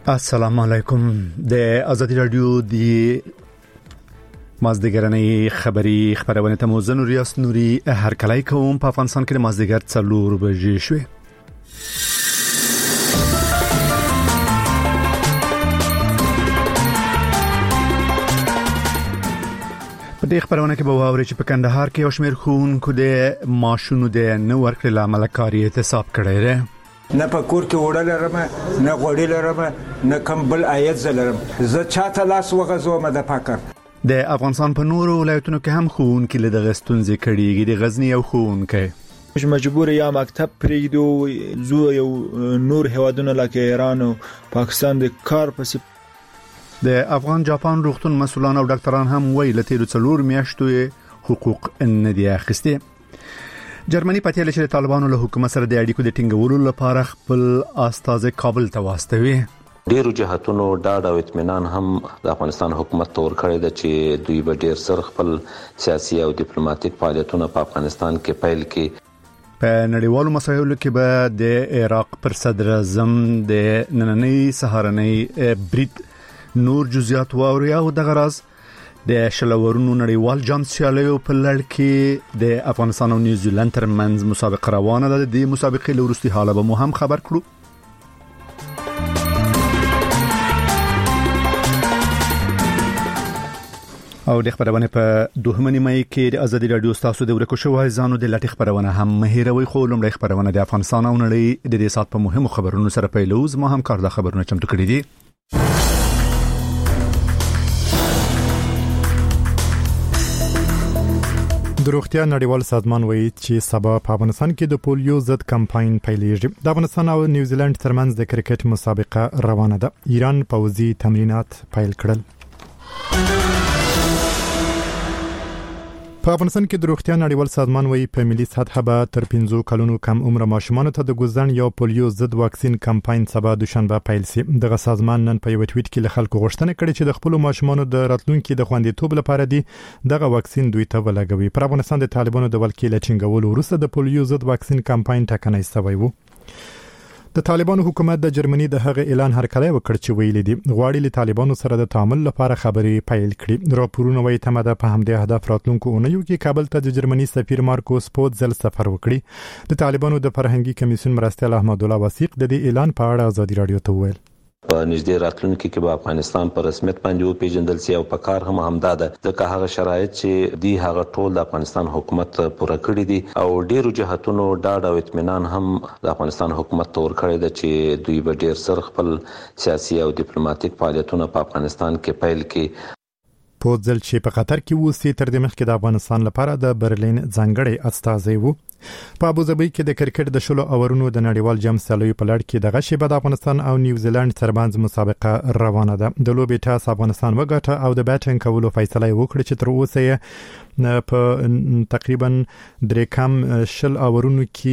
السلام علیکم. د آزادی رادیو د مازدیګرنۍ خبرونه ته مو زنور یاس نوري هر کله کوم په افغانستان کې د مازدیګر 4 بجې شوې. په دې خبرونه کې به واوري چې په کندهار کې یو شمېر ښوونکو د ماشونو د نه ورکړې لامل کاري احتساب کړی دی. نه په کور کې وړل لرم، نه غوړی لرم، نه کوم بل عاید زلرم. زه چاته لاس وغځوم د فقر. د افغانستان په نورو ولایتونو کې هم ښوونکي له دغه ستونزې کړيږي. د غزنی یو ښوونکی مجبور یا مکتب پرېږدو زو یو نور هوادونه لکه ایران او پاکستان د کار پسې. د افغان جاپان روغتون مسؤلان او ډاکټران هم ویل ته 4 میاشتو حقوق نه دي اخیستي. جرمني پاتېل چې طالبانو له حکومت سره د اړیکو د ټینګولو لپاره خپل استازي کابل ته واستوي. ډیرو جهاتونو ډاډ او اطمینان هم د افغانستان حکومت تور کړی دی چې دوی به ډیر سر خپل سیاسي او ډیپلوماټیک فعالیتونه په افغانستان کې پیل کړي. په نړیوالو مسایلو کې به د عراق پر صدر اعظم د نننۍ سهارنۍ برید نور جزئیات واوري او د غرض د شلورونو نړیوال جام سیالیو په لړ کې د افغانستان او نیوزیلند ترمنځ مسابقه روانه ده. د مسابقې لورستي حاله به مو هم خبر کړو. او د خبرونه په 2 مې کې د ازادي رادیو تاسو د ورکو شوې ځانو د لټ خبرونه هم مهیروي خو لومړی خبرونه د افغانستان او نړۍ د دې سات په مهمو خبرونو سره پیلوز ما هم کار د خبرونه چمتو کړی دي. د روغتیا نړیوال سازمان وایي چې سبا په افغانستان کې د پولیو ضد کمپاین پیلېږي. د افغانستان او نیوزیلند ترمنځ د کرکټ مسابقه روانه ده. ایران پوځي تمرینات پیل کړل. په افغانستان کې د روغتیا نړیوال سازمان وایي په ملي سطح به تر 15 کلونو کم عمر ماشومانو ته د ګوزن یا پولیو ضد واکسین کمپاین سبا دوشنبه پیل شي. دغه سازمان نن په یو ټویټ کې له خلکو غوښتنه کړې چې د خپل ماشومانو د راتلونکو د خوندیتوب لپاره دی دغه واکسین دوی ته ولګوي. پر افغانستان د طالبانو د ولکې لچنګولو وروسته د پولیو ضد واکسین کمپاین ټاکنه شوی و. د طالبانو حکومت د جرمني د هغه اعلان هرکلی وکړ چې ویل دي غواړي له طالبانو سره د تعامل لپاره خبرې پیل کړي. راپورونه وايي تمه ده په همدې هدف راتلونکو اونیو کې کابل ته د جرمني سفیر مارکوس پوتزل سفر وکړي. د طالبانو د فرهنګي کمیسیون مرستیال احمد الله وثیق د دې اعلان په اړه ازادي رادیو ته وویل په نږدې راتلونکو کې به افغانستان په رسمیت باندې وپیژندل شي او په کار هم همدا ده ځکه هغه شرایط چې دی هغه ټول د افغانستان حکومت پوره کړی دي او ډیرو جهاتونو ډاډ او اطمینان هم د افغانستان حکومت تور کړی دی چې دوی به ډیر سر خپل سیاسي او ډیپلوماټیک فعالیتونه په افغانستان کې پیل کړي. پوتزل چې په قطر کې وسی تر دې مخکې د افغانستان لپاره د برلین ځانګړی استازی وو. په ابوظبي کې د کرکټ د شلو اورونو د نړیوال جام سیالیو په لړ کې د غشي د افغانستان او نیوزیلند ترمنځ مسابقه روانه ده. د لوبې ټاس افغانستان وګټه او د بیټینګ کولو فیصله وکړه چې تر اوسه په تقریبا درکم شل اورونو کې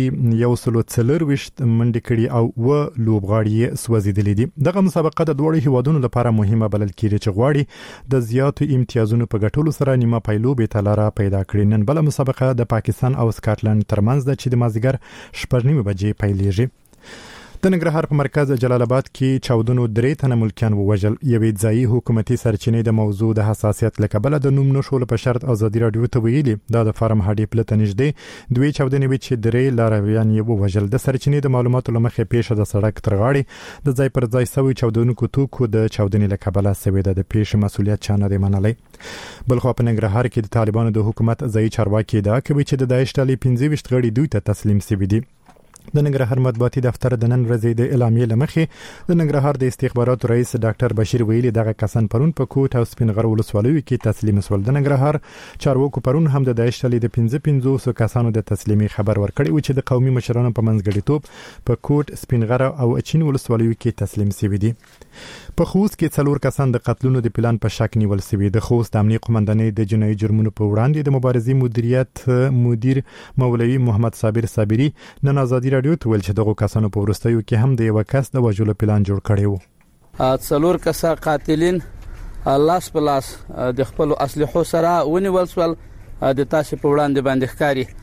140 منډې کړي او و لوبغاړي سوځیدلې دي. دغه مسابقه د دوه هیوادونو لپاره مهمه بلل کېږي چې غواړي د زیاتو امتیازونو په ګټلو سره نیمه پایلوبې ته لار پیدا کړي. نن بل مسابقه د پاکستان او سکاټلند ترمنځ د چې د مازیګر 9:30 بجې پیلېږي. د ننګرهار په مرکز جلال آباد کې چاودنو 3 تنه ملکیان ووژل. یوې ځایي حکومتي سرچینې د موضوع د حساسیت لکبل د نوم نشول په شرط ازادي رادیو ته ویلي دا د فارم هډې پلته نږدې دوی چاودنې وی چې 3 لارویان یې ووژل. د سرچینې د معلوماتو لمخې پیښه د سړک تر غاړې د ځای پر ځای سوي چاودنو توکو د چاودنې لکبل سوي د پیښې مسؤلیت چانه دی منلای. بلخو په ننګرهار کې د طالبانو د حکومت ځای چارواکي دا کوي چې د داعش ډلې 25 غړي دوی ته تسلیم شوي دي. د ننګرهار مطبوعاتي دفتر د نن ورځې د اعلامیې لمخې د ننګرهار د استخباراتو رئیس ډاکټر بشیر ویلي دغه کسان پرون په کوټ او سپینغر ولسوالیو کې تسلیم شول. د ننګرهار چارواکو پرون هم د داعش ډلې د 55 کسانو د تسلیمي خبر ورکړی و چې د قومي مشرانو په منځګړیتوب په کوټ سپینغر او اچین ولسوالیو کې تسلیم شوي دي. په خوست کې 4 کسان د قتلونو د پلان په شک نیول شوي. د خوست امنیه قومندانۍ د جنایي جرمونو په وړاندې د مبارزې مدیر مولوي محمد صابر صابری نن ازادي رادیو ته ویل چې دغه کسانو په ورستیو کې هم د یو کس د وژلو پلان جوړ کړی و. 4 کسه قاتلین لاس په لاس د خپل اسلحو سره ونیول شول. د تاسو په وړاندې باندې ښکاری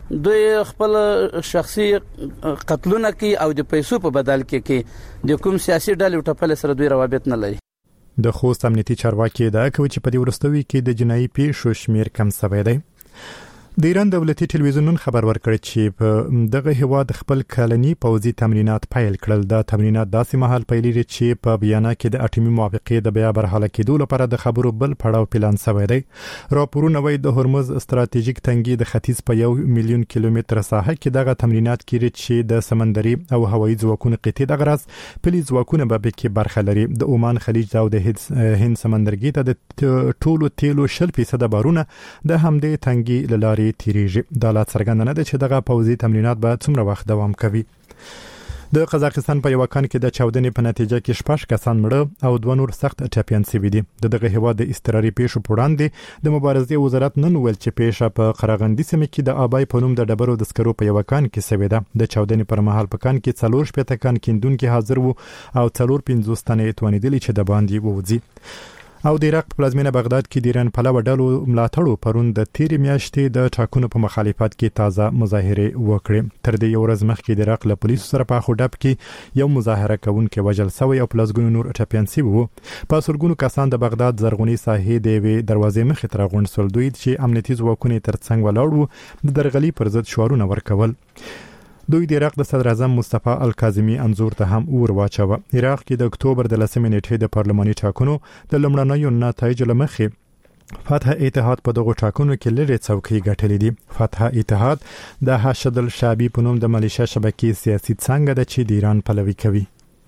دوی خپل شخصي قتلونه کوي او د پیسو په بدل کې د کوم سیاسي ډلې ټپل سره دوی روابط نه لري. د خوست امنیتي چارواکي دا کوي چې په دې ورستوي کې د جنایي پیښو شمیر کم شوی دی. د ایران دولتي ټلویزیون خبر ورکړ چې په دغه هیواد خپل کلنی پوځي تمرینات پیل کړل. دا تمرینات داسې مهال پیلېږي چې په بیانه کې د اټومي موافقې د بیا برحاله کېدو لپاره د خبرو بل پړاو پلان شوی دی. راپورونه وايي د هرمز استراتیژیک تنګي د ختیځ په 1 میلیون کیلومتر ساحه کې دغه تمرینات کېږي چې د سمندري او هوایي ځواکونو قطعي د غرض پلي ځواکونه به کې برخه لري. د عمان خلیج او د هند سمندرګي ته د ټولو تیلو 10% بارونه د همدې تنګي لارې تیریږي. دا لا څرګنده نه ده چې دغه پوځي تمرینات به څومره وخت دوام کوي. د قزاقستان په یو کان کې د چاودنې په نتیجه کې 6 کسان مړه او 2 نور سخت ټپيان شوي دي. دغه هیواد د اضطراري پیښو په وړاندې د مبارزې وزارت نن ویل چې پیښه په قراغندي سیمه کې د آبای په نوم د ډبرو د سکرو په یو کان کې شوې ده. د چاودنې پر مهال په کان کې 4 شپېته کان کیندونکو حاضر وو او 450 تنه توانیدل چې د باندې ووځي. او د عراق پلازمینه بغداد کې د ایران پلوه ډلو ملاتړو پرون د تیرې میاشتې د ټاکنو په مخالفت کې تازه مظاهره وکړې. تر دې یو ورځ مخکې د عراق له پولیسو سره په خډب کې یو مظاهره کوونکی وژل شوی او پلازګونو نور ټپيان شوي وو. په سلګونو کسان د بغداد زرغونی ساحې د دروازې مخې ته راغونډ شول. دوی چې امنیتي ځواکونه ترڅنګ ولاړ وو د درغلي پر ضد شعارونه ورکول. دوی د عراق د صدر اعظم مصطفی الکاظمی انزور ته هم اور واچوه. عراق کې د اکتوبر د 10 نیټې د پارلماني ټاکنو د لومړنیو نتایجو لمخې فتح اتحاد په دغه ټاکنو کې لري څوکۍ ګټلې دي. فتح اتحاد د حشد الشعبي په نوم د ملیشیا شبکې سیاسي څنګه د چې د ایران پلوي کوي.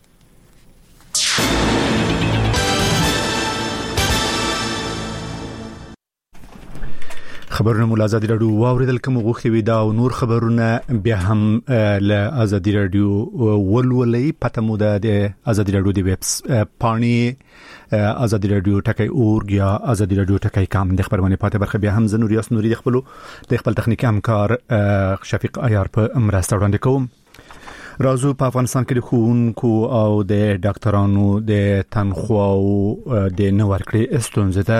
خبرونه مول ازادي رادیو واوریدل کوم غوښتي وي دا او نور خبرونه بیا هم ل ازادي رادیو ولولې پته مو د ازادي رادیو دی ویب پانی ازادي رادیو ټکای اورګ یا ازادي رادیو ټکای کام د خبرونه پته برخه بیا هم زنور یاس نوري د خپل تخنیکی همکار شفیق عیار په مرسته وړاندې کوم. راځو په افغانستان کې د خونکو او د ډاکټرانو د تنخواو د نور کړې استونزه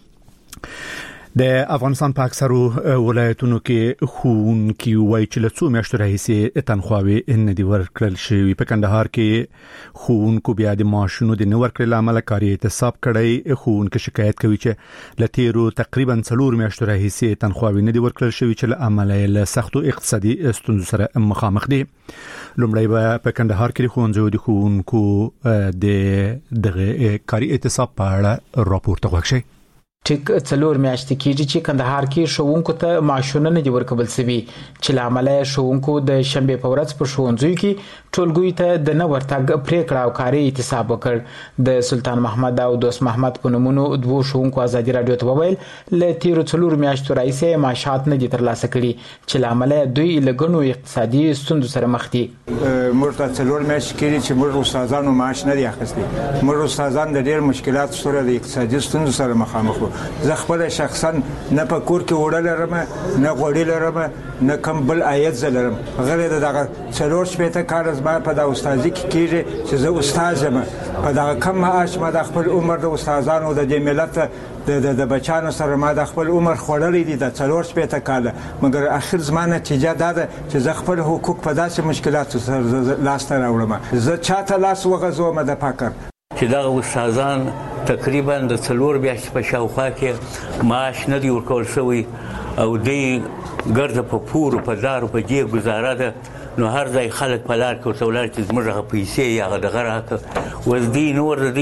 ده. د افغانستان په اکثرو ولایتونو کې خونکي وایي چې له څو میاشتو راهیسې تنخواوي نه دي ورکړل شوي. په کندهار کې خونکو بیا د معاشونو د نه ورکړل عمل کاری احتساب کړی. خونکو شکایت کوي چې له تیرو تقریبا 4 میاشتو راهیسې تنخواوي نه دي ورکړل شوي چې له عمل له سختو اقتصادي ستونزو سره مخامخ دي. لومړی په کندهار کې خونځو د خونکو د دغه کاری احتساب په اړه راپور تغوښي. ټیک 4 میاشتې کېږي چې کندهار کې شوونکو ته معاشونه نه دي ورکول شوي چې لامل شوونکو د شنبه په ورځ په شوونځي کې ټولګوي ته د نه ورتګ پریکړه او کاری احتساب وکړ. د سلطان محمد او دوست محمد په نومونو دوه شوونکو ازادي رادیو ته وویل له تیرو 4 میاشتو راهیسې معاشات نه دي ترلاسه کړي چې لامل دوی لګونو اقتصادي ستونزو سره مخ دي. موږ ته 4 میاشتې کېږي چې موږ استادانو معاش نه دي اخیستي. موږ استادان د ډېر مشکلات سره د اقتصادي ستونزو سره مخامخ وو. زه خپل شخصا نه په کور کې وړل لرم نه غوړی لرم نه کوم بل عاید لرم. غیر دغه 4 شپېته کال زما په د استادۍ کې کېږي چې زه استاد یم. په دغه کم معاش ما د خپل عمر د استادانو د دې ملت د بچانو سره ما د خپل عمر خوړلې دي د 4 شپېته کال. مګر اخر زما نتیجه دا ده چې زه خپل حقوق په داسې مشکلاتو سره لاس ته راوړم. زه چاته لاس وغځوم د فقر چې دا استادان تقریبا د 4 میاشتې په شاوخوا کې معاش نه دی ورکول شوی او دوی ګرځه په پورو په زارو په دې گزاره ده. نو هر ځای خلک په لار کې ورته ولاړ چې زموږ پیسې یا دغه راکړه وز دوی نور دوی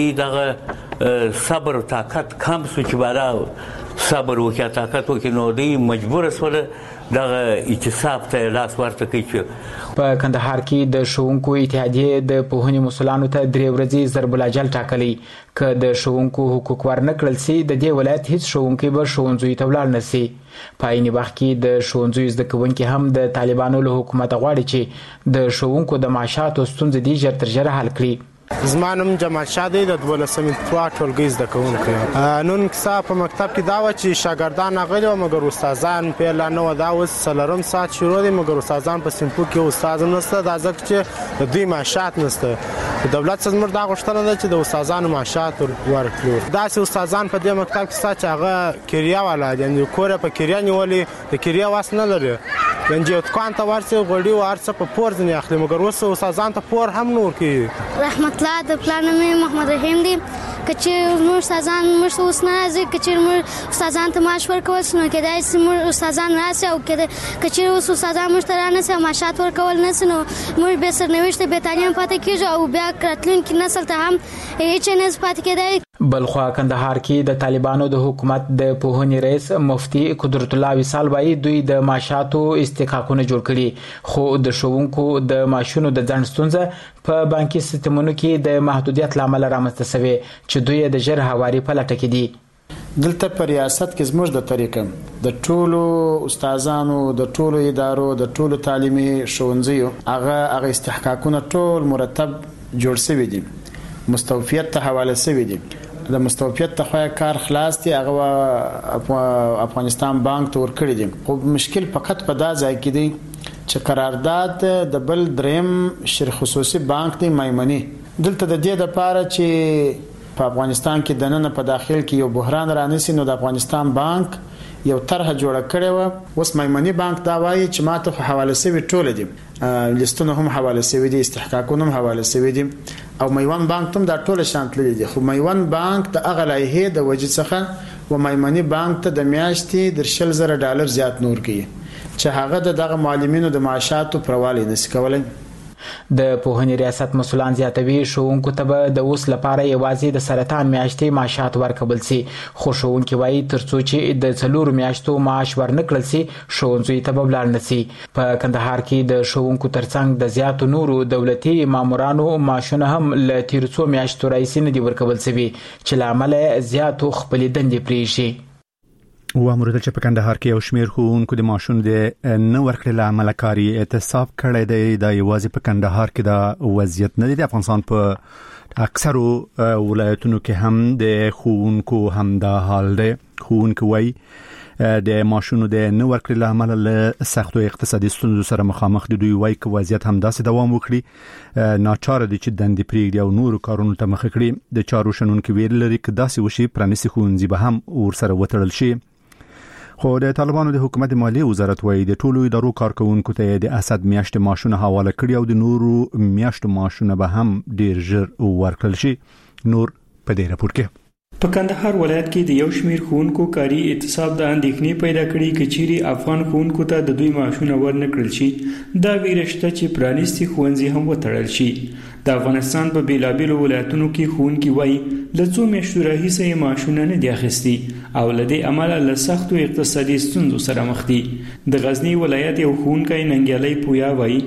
دغه صبر او طاقت کم شو چې بالا صبر وکړي طاقت وکړي نو دوی مجبور شول دغه اعتصاب ته لاس ورته کوي. په کندهار کې د شوونکو اتحادیه د پوهنې مسولانو ته 3 ورځې ضرب الاجل ټاکلي. که د شوونکو حقوق ورنه کړل سي د دې ولایت هیڅ شوونکی به ښوونځي ته ولاړ نه سي. په عین وخت کې د ښوونځي زده کوونکي هم د طالبانو له حکومت غواړي چې د شوونکو د معاشاتو ستونزې دي ژر تر ژره حل کړي. زمانم جمال شادي د 12 ټولګي زده کوونکي نن کیسه په مکتب کې دا و چې شاګردان غلي او مګر استادان په لا نو دا اوس سلرم سات شروع دي مګر استادان په سمپو کې استاد نشته دا ځکه چې د دوی معاشات نشته. دولت څخه موږ دا غوښتنه ده چې د استادانو معاشات ورکړي. داسې استادان په دې مکتب کې چې هغه کریا والا دي، یعنې کور په کریا نیولې د کریا واس نه لري، یعنې یو دکان ته ورسې غوړي او هر څه په پور ځینې اخلي، مګر اوس استادان ته پور هم نه ورکوي. رحمت الله د پلار نوم یې محمد رحیم دی. که چېرې موږ استادان موږ اوس نه راځي، که چېرې موږ استادان ته معاش ورکول شي نو کېدای شي موږ استادان راشي، او که چېرې اوس استادان موږ ته رانشي او معاشات ورکول نه شي نو موږ بې سرنوشته بې تعلیم پاتې کېږو او بیا راتلونکي نسل ته هم هېڅ نه پاتې کېدای. بلخوا کندهار کې د طالبانو د حکومت د پوهنې رئیس مفتي قدرت الله وصال وایي دوی د معاشاتو استحقاقونه جوړ کړي، خو د ښوونکو د معاشونو د ځنډ ستونزه په بانکي سیستمونو کې د محدودیت لامل رامنځته شوې چې دوی د ژر هواري په لټه کې دي. دلته په ریاست کې زموږ د طریقه د ټولو استادانو د ټولو ادارو د ټولو تعلیمي ښوونځیو هغه استحقاقونه ټول مرتب جوړ شوي دي، مستوفیت ته حواله شوي دي. د مستوفیت ته خو کار خلاص دي، هغه افغانستان بانک ته ورکړي دي، خو مشکل فقط په دا ځای کې دی چې قرارداد د بل دریم خصوصي بانک دی مایمنی. دلته د دې لپاره چې په افغانستان کې د نن په داخل کې یو بحران رانیسي نو د افغانستان بانک یو طرح جوړه کړې و. اوس مایمنی بانک دا وایي چې ماته خو حواله شوي ټول دي، لیستونه هم حواله شوي دي، استحقاقونه هم حواله شوي دي، او میوان بانک ته دا ټول شامل دي. خو میوان بانک د هغه لایحې د وجې څخه و مایمنی بانک ته د میاشتې $30,000 زیات نور کوي چې هغه دغه معلمینو د معاشاتو پروالی نشي کولای. د پوهنې ریاست مسولان زیاتوي ښوونکو ته به د اوس لپاره یوازې د سرطان میاشتې معاشات ورکول شي، خو ښوونکي وایي ترڅو چې د 4 میاشتو معاش ورنکړل شي ښوونځیو ته به ولاړ نه شي. په کندهار کې د ښوونکو ترڅنګ د زیاتو نورو دولتي مامورانو معاشونه هم له تېرو 2 میاشتو راهیسې نه دي ورکول شوي چې له امله زیاتو خپلې دندې پرېږدي. وامرودل چې په کندهار کې یو شمېر ښوونکو د معاشونو د نه ورکړې له امله کاري اعتصاب کړی دی. دا یوازې په کندهار کې دا وضعیت نه دی، د افغانستان په اکثرو ولایتونو کې هم د ښوونکو همدا حال دی. ښوونکي وایي د معاشونو د نه ورکړې له امله له سختو اقتصادي ستونزو سره مخامخ دي. دوی وایي که وضعیت همداسې دوام وکړي ناچاره دي چې دندې پرېږدي او نورو کارونو ته مخه کړي. د چارو شنونکي ویل لري که داسې وشي پرانیستي ښوونځي به هم ورسره وتړل شي. خو د طالبانو د حکومت مالیې وزارت وایي د ټولو ادارو کارکونکو ته د اسد میاشتې معاشونه حواله کړي او د نورو میاشتو معاشونه به هم ډیر ژر ورکړل شي. نور په دې راپور کې په کندهار ولایت کې د یو شمېر ښوونکو کاري اعتصاب د اندېښنې پیدا کړي چې چیرې افغان ښوونکو ته د دوی معاشونه ورنکړل شي. دا ویره شته چې پرانیستي ښوونځي هم وتړل شي. د افغانستان په بیلابیلو ولایتونو کې ښوونکي وایي له 2 میاشتو راهیسې یې معاشونه نه دي اخیستي او له دې امله له سختو اقتصادي ستونزو سره مخ دي. د غزني ولایت یو ښوونکی ننګیالی پویا وایي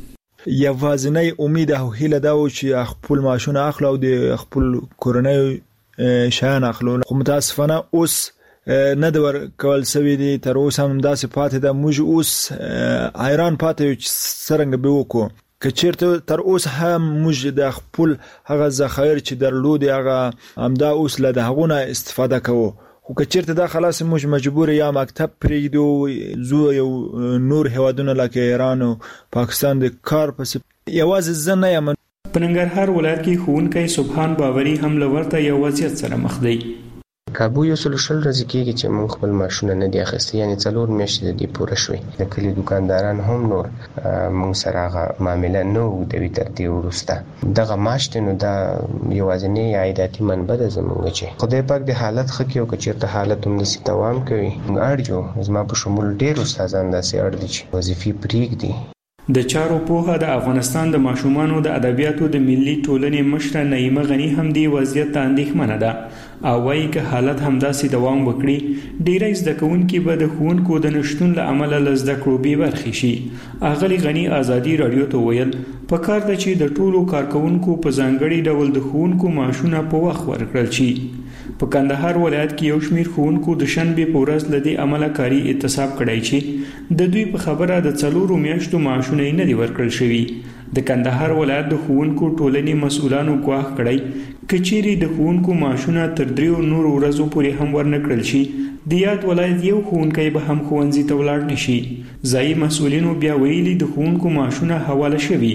یوازینی امید او هیله دا و چې خپل معاشونه اخلو او د خپل کورنۍ شایان اخلو، خو متاسفانه اوس نه د ورکول شوي دي. تر اوسه هم داسې پاتې ده. موږ اوس حیران پاتې یو چې څرنګه به وکړو. که چیرته تر اوسه هم موږ د خپل هغه ذخایر چې درلودي هغه همدا اوس له هغو نه استفاده کوو، خو که چیرته دا خلاص موږ مجبور یا مکتب پرېږدو زو یو نور هیوادونه لکه ایران او پاکستان د کار پسې یوازې زه نه یم. په ننګرهار ولایت کې ښوونکی سبحان باوري هم له ورته یو وضعیت سره مخ دی. کابو یو سل شل ورځې کېږي چې موږ خپل معاشونه نه دي اخیستي، یعنې 4 میاشتې د دې پوره شوې. د کلي دکانداران هم نور موږ سره هغه معامله نه اوږدوي تر دې وروسته. دغه معاش دی نو دا یوازینی عایداتي منبع ده زموږ چې خدای پاک د حالت ښه کړي او که چېرته حالت همداسې دوام کوي اړ یو زما په شمول ډېر استادان داسې اړ دي چې وظیفې پرېږدي. د چارو پوهه د افغانستان د ماشومانو د ادبیاتو د ملي ټولنې مشره نعیمه غنی هم دی وضعیت ته اندېښمنه ده او وایي که حالت همداسې دوام وکړي ډیری زده کوونکي به د ښوونکو د نشتون له امله له زده کړو بې برخې شي. اغلې غنی ازادي راډیو ته ویل پکار ده چې د ټولو کارکوونکو په ځانګړي ډول د ښوونکو معاشونه په وخت ورکړل شي. په کندهار ولایت کې یو شمېر ښوونکو د شنبې په ورځ له دې امله کاري اعتصاب کړی چې د دوی په خبره د 4 میاشتو معاشونه یې نه دي ورکړل شوي. د کندهار ولایت د ښوونکو ټولنې مسؤلانو ګواښ کړی که چیرې د ښوونکو معاشونه تر 3 نورو ورځو پورې هم ورنکړل شي د یاد ولایت یو ښوونکی به هم ښوونځي ته ولاړ نشي. ځایي مسؤلینو بیا ویلي د ښوونکو معاشونه حواله شوي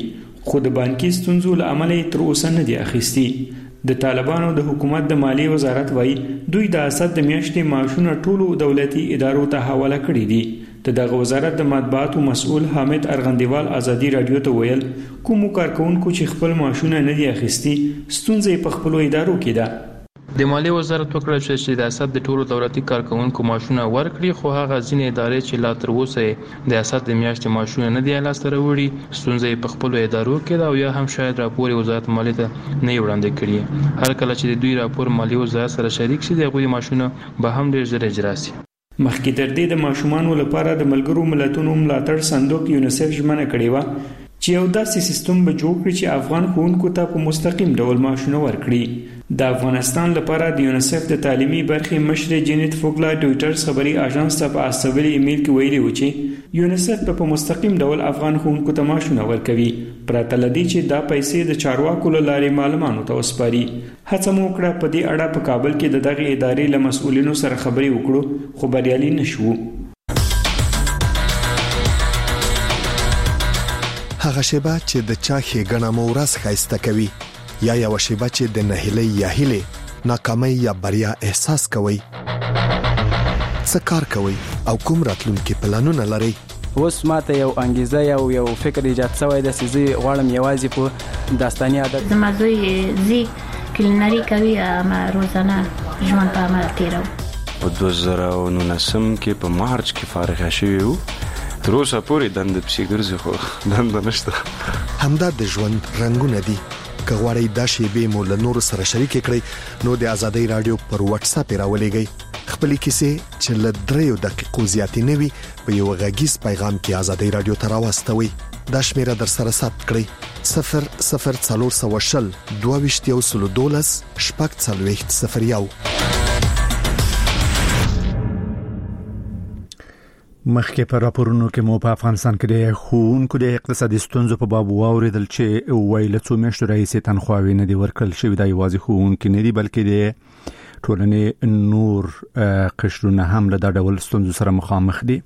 خو د بانکي ستونزو له امله تر اوسه نه دي اخیستي. د طالبانو د حکومت د مالیې وزارت وایي دوی د اسد د میاشتې معاشونه ټولو دولتي ادارو ته حواله کړي دي. دغه وزارت د مطبوعاتو مسؤل حامد ارغندیوال ازادي رادیو ته ویل کوم کارکونکو چې خپل معاشونه نه دي اخیستي ستونزې په خپل ادارو کې ده. د مالیې وزارت وکړل چې د اسد د ټولو دولتي کارکونکو معاشونه ورکړي، خو هغه ځینې ادارې چې لا تر اوسه د اسد د میاشتې معاشونه نه دي لاسته راوړي ستونزې په خپل ادارو کې ده او یا هم شاید راپور وزارت مالیې ته نه وړاندې کړي. هر کله چې د دوی راپور مالیې وزارت سره شریک شي د غوي معاشونه به هم ډیر ژر اجرا شي. مخکې تر دې د ماشومانو لپاره د ملګرو ملتونو ملاتړ صندوق یونیسف ژمنه کړې وه چې یو داسې سیستم به جوړ کړي چې افغان ښوونکو ته په مستقیم ډول معاشونه ورکړي. د افغانستان لپاره د یونیسف د تعلیمي برخې مشر جینیت فوګلا ډویټرز خبري اژانس ته په استویلي ایمیل کې ویلي و چې یونیسف په مستقیم ډول افغان ښوونکو ته معاشونه ورکوي پرته له دې چې دا پیسې د چارواکو له لارې معلمانو ته وسپاري. هڅه مو وکړه په دې اړه په کابل کې د دغه ادارې له مسؤلینو سره خبرې وکړو خو بریالي نشو. هغه شیبه چې د چا ښېګڼه مو ورځ ښایسته کوي یا یو شیبه چې د نهیلۍ یا هیلې ناکامۍ یا بریا احساس کوي، څه کار کوي او کوم راتلونکي پلانونه لري؟ اوس ماته یو انګیزه یو فکر ایجاد شوی د سيزي غواړم یوازې په داستاني عادت زما زوی زی کلینری کوي ما روزانه ژوند په عمل تیرو. په 2019 کې په مارچ کې فارغ شوی وو، تر اوسه پورې دند پسې ګرځي خو دند نشته. همدا د ژوند رنگونه دي. که غواړئ دا شیبې مو له نورو سره شریک کړئ نو د ازادۍ رادیو پر واتس اپ راولېږئ. خپلې کیسې چې له 3 دقیقو زیاتې نه وي په یو غږیز پیغام کې ازادۍ رادیو ته راوستوئ. دا شمیره در سره ثبت کړئ 00420 22 14 مخکې په راپورونو کې مو په افغانستان کې د ښوونکو د اقتصادي ستونزو په باب واوریدل چې ویل څو میاشتو راهیسې تنخواوې نه دي ورکړل شوې. دا یوازې ښوونکي نه دي بلکې د ټولنې نور قشرونه هم له دا ډول ستونزو سره مخامخ دي.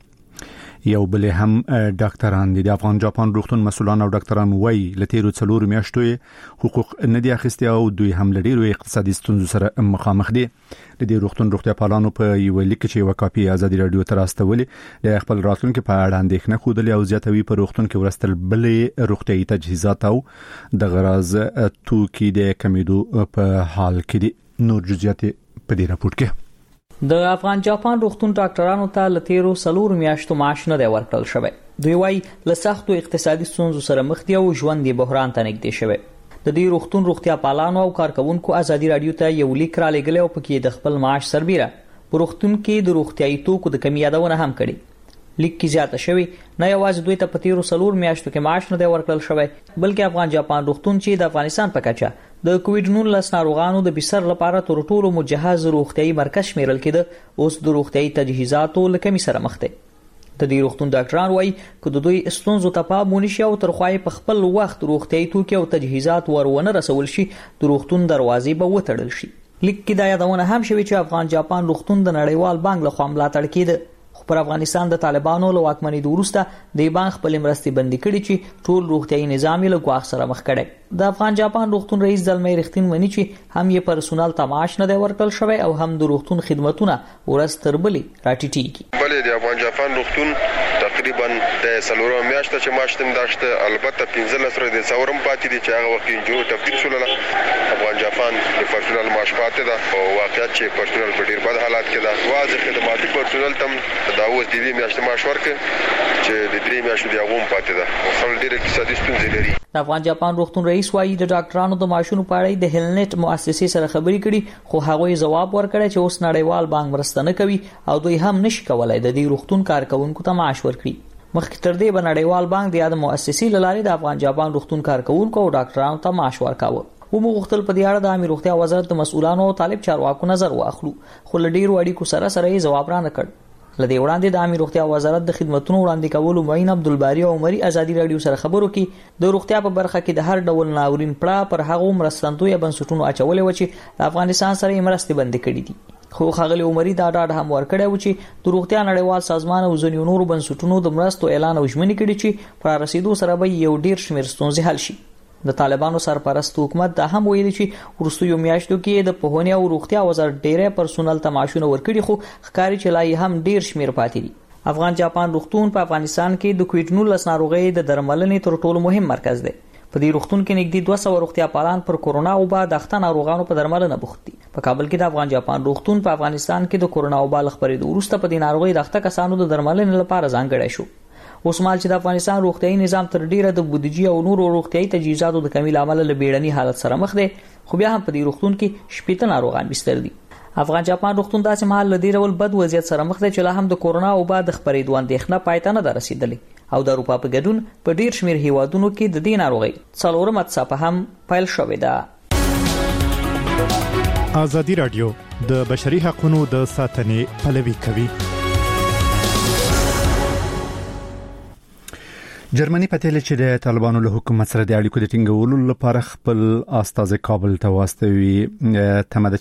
یو بل هم ډاکټران دي. د افغان جاپان روغتون مسؤلان او ډاکټران وایي له تیرو 4 میاشتو حقوق نه دي اخیستي او دوی هم له ډیرو اقتصادي ستونزو سره مخامخ دي. د دې روغتون روغتیا پالانو په یو لیک کې یو کاپي ازادي رادیو ته راستولې د خپل راتلونکو په اړه اندېښنه خوده او زیاتوي په روغتون کې ورستل بلې روغتيایي تجهیزات او د غراض توکي د کمیدو په حال کې دي. نور جزئیات په دې راپور کې. د افغان جاپان روغتون ډاکټرانو ته له تیرو 4 میاشتو معاش نه دی ورکړل شوی. دوی وايي له سختو اقتصادي ستونزو سره مخ دي او ژوند یې بحران ته نږدې شوی. د دې روغتون روغتیا پالانو او کارکونکو ازادي رادیو ته یو لیک را لېږلی او پکې د خپل معاش سربیره په روغتون کې د روغتیایي توکو د کمی یادونه هم کړې. لیک کې زیاته شوی نه یوازې دوی ته په تیرو 4 میاشتو کې معاش نه دی ورکړل شوی بلکې افغان جاپان روغتون چې د افغانستان په کچه د کووډ-19 ناروغانو د بستر لپاره تر ټولو مجهز روغتیایي مرکز شمیرل کېده اوس د روغتیایي تجهیزاتو له کمی سره مخ دی. د دې روغتون ډاکټران وایي چې د دوی ستونزو ته پام ونشي او ترخوای په خپل وخت روغتیایي توکي او تجهیزات ورونه رسول شي د روغتون دروازې به وتړل شي. لیک کې دا یادونه هم شوی چې افغان جاپان روغتون د نړیوال بانک له خوا ملاتړ کېده خو پر افغانستان د طالبانو له واکمنۍ وروسته د بانک خپل مرستې بندي کړي چې ټول روغتیایي نظام له ګواښ سره مخ کړي. د افغان جاپان روغتون رئیس زلمې رښتین ونی چې هم یې پرسونل ته معاش نه دی ورکړل شوی او هم د روغتون خدماتونه ورځ تر بلې راټیټېږي. بلې د افغان جاپان روغتون تقریبا د 4 میاشتو چې معاش تم داشته البته 15 سره د څورم پاتې دي چې هغه وخت انجو تبدیل شول. افغان جاپان د پرسونل معاش پاتې ده او واقعیت چې پرسونل په ډیر بد حالات کې ده. واځي خدماتي پرسونل تم دا اوس د 2 میاشتې معاش ورکړي چې د 3 میاشتو دی هغه پاتې ده. خپل ډیر اقتصادي ستونزې لري. د افغان جاپان روغتون رئیس وايي د ډاکټرانو د معاشونو په اړه د هیلنت مؤسسې سره خبرې کړي خو هغه جواب ورکړی چې اوس نړیوال بانک مرسته نه کوي او دوی هم نشي کولای د دې روغتون کارکونکو ته معاش ورکړي. مخکې تر دې به نړیوال بانک د یاد مؤسسې له لارې د افغان جاپان روغتون کارکونکو او ډاکټرانو ته معاش ورکاوه. ومو غوښتل په دې اړه د عامه روغتیا وزارت د مسؤلانو او طالب چارواکو نظر واخلو خو له ډیرو اړیکو سره یې جواب را نه کړ. لدې وړاندې د عامه روغتیا وزارت د خدماتو وړاندې کولو معین عبدالباری عمري ازادي رادیو سره خبرو کې د روغتیا په برخه کې د هر ډول ناورین پړه پر هغه مرستندوی بنسټونو اچولې و چې د افغانستان سره یې مرستې بند کړې دي. خو خغلی عمري دا ډاډ هم ورکړی و چې د روغتیا نړیوال سازمان او ځینو نورو بنسټونو د مرستو اعلان او ژمنې کړي چې پر رسیدو سره به یو ډیر شمیر ستونزې حل شي. د طالبانو سرپرست حکومت دا هم ویلي چې وروستیو میاشتو کې د پوهنې او روغتیا وزارت ډېری پرسونل ته معاشونه ورکړي خو ښکاري چې لا یې هم ډېر شمیر پاتې دي. افغان جاپان روغتون په افغانستان کې د کووډ-19 ناروغۍ د درملنې تر ټولو مهم مرکز دی. په دې روغتون کې نږدې 200 روغتیا پالان پر کورونا وبا د اخته ناروغانو په درملنه بوخت دي. په کابل کې د افغان جاپان روغتون په افغانستان کې د کورونا وبا خبرېدو وروسته په دې ناروغۍ د اخته کسانو د درملنې لپاره ځانګړی شو. اوس مهال چې د افغانستان روغتیايي نظام تر ډیره د بودیجې او نورو روغتیايي تجهیزاتو د کمی له امله له بیړني حالت سره مخ دی، خو بیا هم په دې روغتون کې 80 ناروغان بستر دي. افغان جاپان روغتون داسې مهال له دې ډول بد وضعیت سره مخ دی چې لا هم د کورونا وبا د خبرېدو اندېښنه پای ته نه ده رسېدلې او د اروپا په ګډون په ډیر شمیر هیوادونو کې د دې ناروغۍ 4 څپه هم پیل شوې ده. ازادي رادیو د بشري حقوقو د ساتنې پلوي کوي. جرمني پتهله چې د طالبانو له حکومت سره د اړیکو د ټینګولو لپاره خپل استازي کابل ته واستوي. تمه ده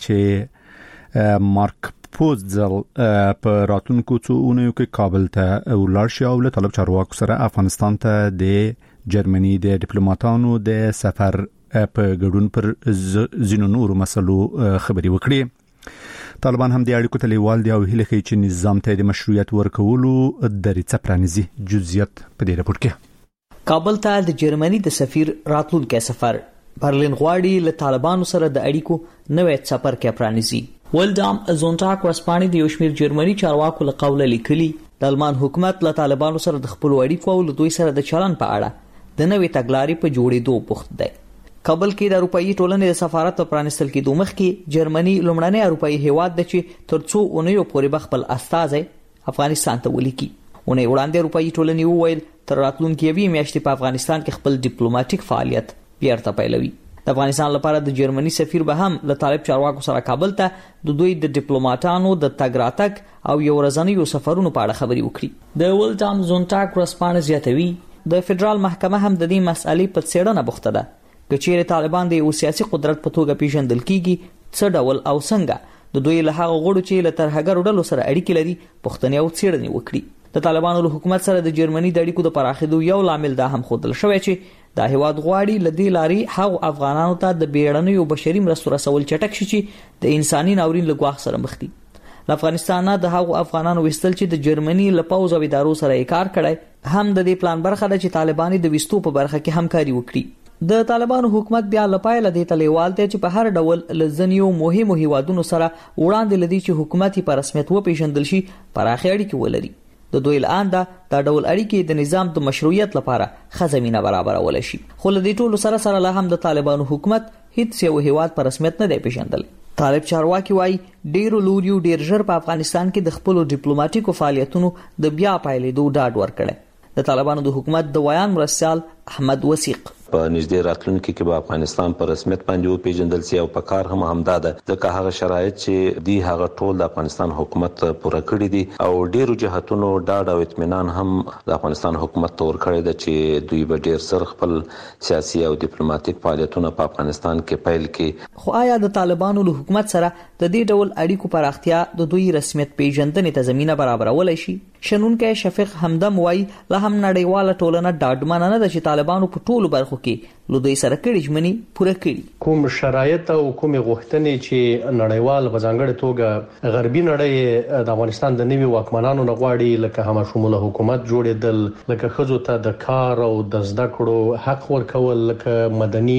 چې مارک پوزل په راتلونکو څو اونیو کې کابل ته ولاړ شي او له طالب چارواکو سره افغانستان ته د جرمني د ډیپلوماټانو د سفر په ګډون پر ځینو نورو مسلو خبري وکړي. طالبان هم د اړیکو ته لیوال دی او هیله کوي چې نظام ته د مشروعیت ورکولو دریڅه پرانیزي. جزئیات په دې راپور کې. کابل ته د جرمني د سفیر راتلونکي سفر برلین غواړي له طالبانو سره د اړیکو نوې سفر کې پرانیزي. ولډام زونټاک ورسپانې د یو شمېر جرمني چارواکو له قوله لیکلي د آلمان حکومت له طالبانو سره د خپل اړیکو او له دوی سره د چلن په اړه د نوې تګلارې په جوړېدو بوخت دی. کابل کې د اروپאי ټولنې د سفارت په پرانستل کې دوه مخ کې جرمني لومړنی اروپאי هیواد د چې تر څو اونیو پورې خپل استازي افغانستان ته ولیکي. اونۍ وړاندې اروپאי ټولنې وویل تر راتلونکي یوې میاشتې په افغانستان کې خپل ډیپلوماټیک فعالیت بیرته پیلوي. د افغانستان لپاره د جرمني سفیر به هم له طالب چارواکو سره کابل ته د دوی د ډیپلوماټانو د تګ راتګ او یو ورځنیو سفرونو په اړه خبري وکړي. د ولټام زونټاک ورسپانې زیاتوي د فدرال محکمه هم د دې مسالې په څېړنه بوخته ده. کچېره طالبان د یو سیاسي قدرت په توګه پیژندل کیږي څه ډول او څنګه د دوی له هغه غړو چې له ترهګرو ډلو سره اړیکې لري پوښتنې او څېړنې وکړي. د طالبانو له حکومت سره د جرمني د اړیکو د پراخېدو یو لامل دا هم ښودل شوی چې دا هیواد غواړي له دې لارې هغو افغانانو ته د بیړنیو بشري مرستو رسول چټک شي چې د انساني ناورین له ګواښ سره مخ دي. له افغانستان د هغو افغانانو وستل چې د جرمني له پوځ او ادارو سره یې کار کړی هم د دې پلان برخه ده چې طالبان د وستو په برخه کې همکاري وکړي. د طالبانو حکومت بیا لپاره د تلیوال ته چې په هر ډول لزنیو مهمو هیوادونو سره وړاندې لدی چې حکومتي په رسمیت و پیژندل شي پراخه اړیکې ولري. د دوی لاند دا ډول اړیکې د نظام د مشروعیت لپاره خزمینه برابرول شي. خو لدی ټولو سره له هم د طالبانو حکومت هیڅ یو هیواد په رسمیت نه دی پیژندل. طالب چارواکي وایي ډیرو لوریو ډیر ژر په افغانستان کې د خپل ډیپلوماټیکو فعالیتونو د بیا پایلېدو ډاډ ورکړي. د طالبانو د حکومت د ویان مرسال احمد وثیق په نږدې راتلونکي کې به افغانستان په رسمیت باندې وپیژندل شي او په کار هم همدا ده ځکه هغه شرایط چې دی هغه ټول د افغانستان حکومت پوره کړی دي او ډیرو جهاتونو ډاډ او اطمینان هم د افغانستان حکومت ته ورکړی ده چې دوی به ډیر سر خپل سیاسي او ډیپلوماټیک فعالیتونه په افغانستان کې پیل کړي. خو آیا د طالبانو له حکومت سره د دې ډول اړیکو پراختیا د دوی رسمیت پیژندنې ته زمينه برابرولای شي؟ شنونکو شفیق همدم وایي لا هم نړیواله ټولنه ډاډمنه نه ده چې طالبانو په ټولو برخو کې له دوی سره کړي ژمنې پوره کړي. کوم شرایط او کوم غوښتنې چې نړیوال په ځانګړي توګه غربي نړۍ د افغانستان د نوي واکمنانو غواړي لکه هم شموله حکومت جوړېدل، لکه ښځو ته د کار او د زده کړو حق ورکول، لکه مدني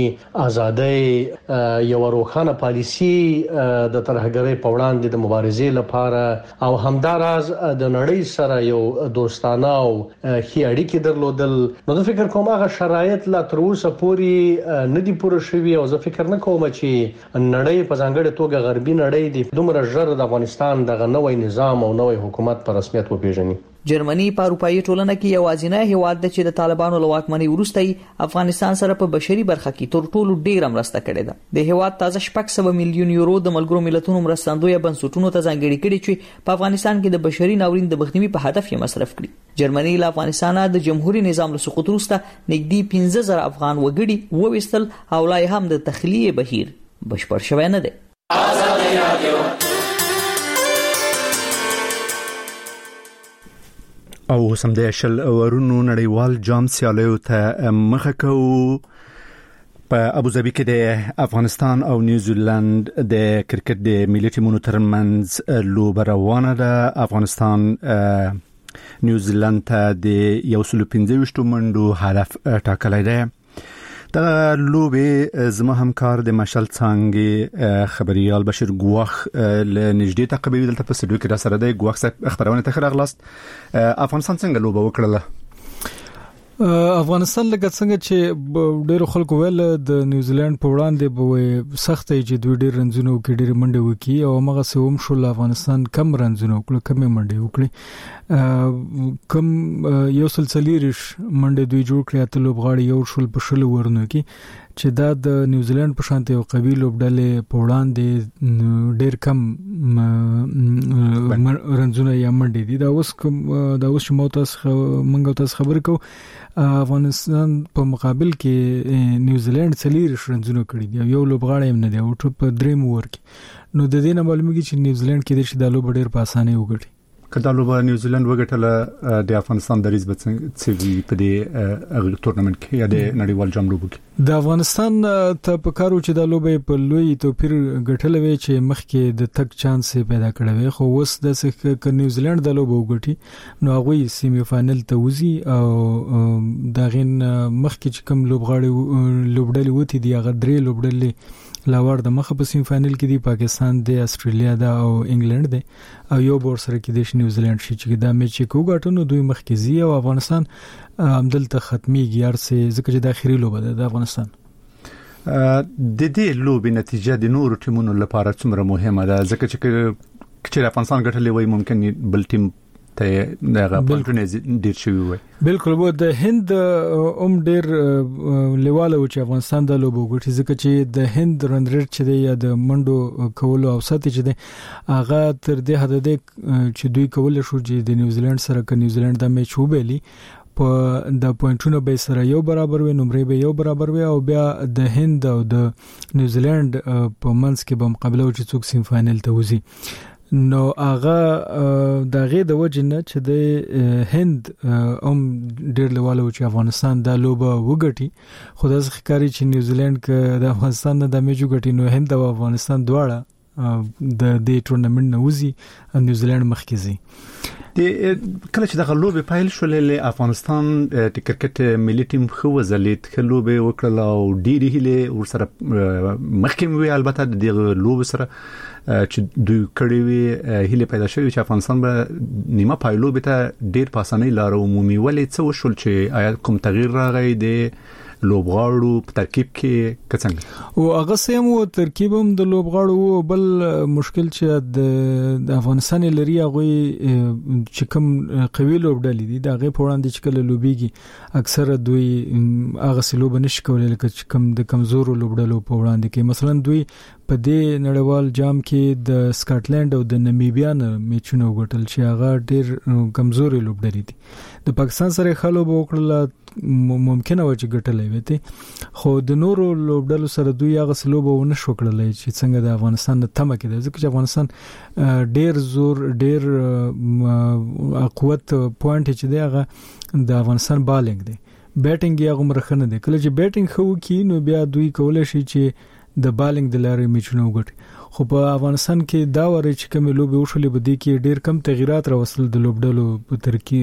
ازادۍ، یو روښانه پالیسی د ترهګرۍ په وړاندې د مبارزې لپاره او همداراز د نړۍ سره یو دوستانه او ښې اړیکې درلودل. نو زه فکر کوم هغه شرایط لا تر اوسه پورې نه دي پوره شوي او زه فکر نه کوم چې نړۍ په ځانګړي توګه غربي نړۍ د دومره ژر د افغانستان دغه نوې نظام او نوې حکومت په رسمیت وپیژني. جرمني په اروپאי ټولنه کې یوازینی هیواد دی چې د طالبانو له واکمنۍ وروسته افغانستان سره په بشري برخه کې تر ټولو ډیره مرسته کړې ده. د هیواد تازه 600 میلیون یورو د ملګرو ملتونو مرستندوی بنسټونو ته ځانګړي کړي چې په افغانستان کې د بشري ناورین د مخنیوي په هدف یې مصرف کړي. جرمني له افغانستان د جمهوریت نظام له سقوط وروسته نږدې 15000 افغان وګړي وويستل او لا هم د تخلیه بهیر بشپړ شوی نه دی. آزادي رادیو او سم د شل ورونو نړیوال جام سیالیو ته مخه کوو په ابوظبي کې د افغانستان او نیوزیلند د کرکټ د ملي ټیمونو ترمنځ لوبه روانه ده. افغانستان نیوزیلند ته د 125 منډو هدف ټاکلی دی. دا لوبه زما همکار د مشال څنګه خبريال بشیر ګواخ ل نږدې تعقیبوي دلته په سټډیو کې را سره دی. ګواخ صاحب خبرونه ته راغلاست. افغانستان څنګه لوبه وکړه؟ افغانستان لکه څنګه چې ډېر خلکو ویل د نیوزیلند په وړاندې به سخت چې دوی ډېر رنزونه وکړي ډېر منډه وکړي او هغه سوم شول افغانستان کم رنزونه وکړي کم منډه وکړي کم یو سلسلیریش منډه دوی جوړ کړی ته لوبغاړي یو شول په شل ورنو کې چې دا د نیوزیلند په شانته یو قوي لوبډلې په وړاندې ډېر کم رنزونه یا منډه دي. دا اوس موږ تاسو خبر کو افغانستان په مقابل کې نیوزیلند سلیریش رنزونه کړی دی. یو لوبغاړی هم نه دی او په دریم ور کې نو د دې نه معلومیږي چې نیوزیلند کې د شي د لوب ډېر په اسانه وګټي. کله لوبه نیوزیلند وګټله د افغانستان د ریس بڅنګ په دې تورنمنت کې یا د نړیوال جام لوبو کې د افغانستان ته په کارو چې د لوبې په لوی توپیر ګټلې وي چې مخکې د تک چانس پیدا کړی وي خو اوس د څخه نیوزیلند د لوبو وګټي نو هغه سیمی فائنل ته وځي او دا غین مخکې چې کوم لوبډلې وتی دی هغه درې لوبډلې لاور د مخه په سیمی فائنل کې دی پاکستان د استرالیا دا او انګلند دی او یو بور سره کې د نیوزیلند شي چې دا میچ کوګاټو نو دوی مخکې زی او افغانستان عمدلته ختميږي ارسه ځکه چې د اخیری لوبه ده د افغانستان. د دې لوبې نتیجه د نورو ټیمونو لپاره څومره مهمه ده ځکه چې افغانستان ګټلې وای ممکن بل ټیم ته دغه پونټونه ډیر شوی وي. بالکل وو د هند ډیر لیواله و چې افغانستان د لوبو ګټي ځکه چې د هند رن ریټ چې دی یا د منډو کولو او ساتي چې دی هغه تر دې حد دی چې دوی کول شو چې د نیوزیلند سره ک نیوزیلند د میچ وبېلی په د پوینټونو به سره یو برابر وي نمرې به یو برابر وي او بیا د هند او د نیوزیلند په منځ کې به مقابله و چې څوک سیم فائنل ته وځي. نو هغه دغه د وجنه چې د هند ډېر لواله چې افغانستان د لوبه وګټي خو د ښکاری چې نیوزیلند ک د افغانستان د میچ وګټي نو هند او افغانستان دواړه د دې ټورنمنت نه وځي نیوزیلند مخکې زی. د کله چې د لوبې پایل شولې افغانستان د کرکټ ملي ټیم خو وزلیت خلوبه وکړه او ډېری هله ورسره مخکې وی البته د لوب سره چې دوی کړي وی هله پیدا شوی چې افغانستان به نیمه پایلو به ته ډېر پاسانه لار عمومي ولې څه وشول چې آیا کوم تغییر راغی د لوبغاړو په ترکیب کې کڅنګ او هغه سم و ترکیب هم د لوبغاړو بل مشکل چې د افغانستان لري هغه چې کوم قوي لوبډلې دي دا غي په وړاندې چې کله لوبيږي اکثر دوی هغه سلوب نشي کولای لکه کوم د کمزورو لوبډلو په وړاندې کې مثلا دوی په دې نړیوال جام کې د سکاټلند او د نمیبیا نه میچونه وګټل چې هغه ډېر کمزوري لوبډلې دي. د پاکستان سره خلوب وکړل ممکنه و چې ګټلې وته خو د نورو لوبډلو سره دوی هغه سلوب ونه شو کړلای چې څنګه د افغانستان د تمه کې ده ځکه چې افغانستان ډېر زور ډېر قوت پوینټ چې دی هغه د افغانستان بالینګ دی بیټینګ یې هغه مرخنه دی کله چې بیټینګ خو کی نو بیا دوی کولای شي چې د بالینګ د لارې میچونه وګټي خو په افغانستان کې دا ورې چې کوم لوبي وشولې بده کې ډېر کم تغیرات راوصل د لوبډلو په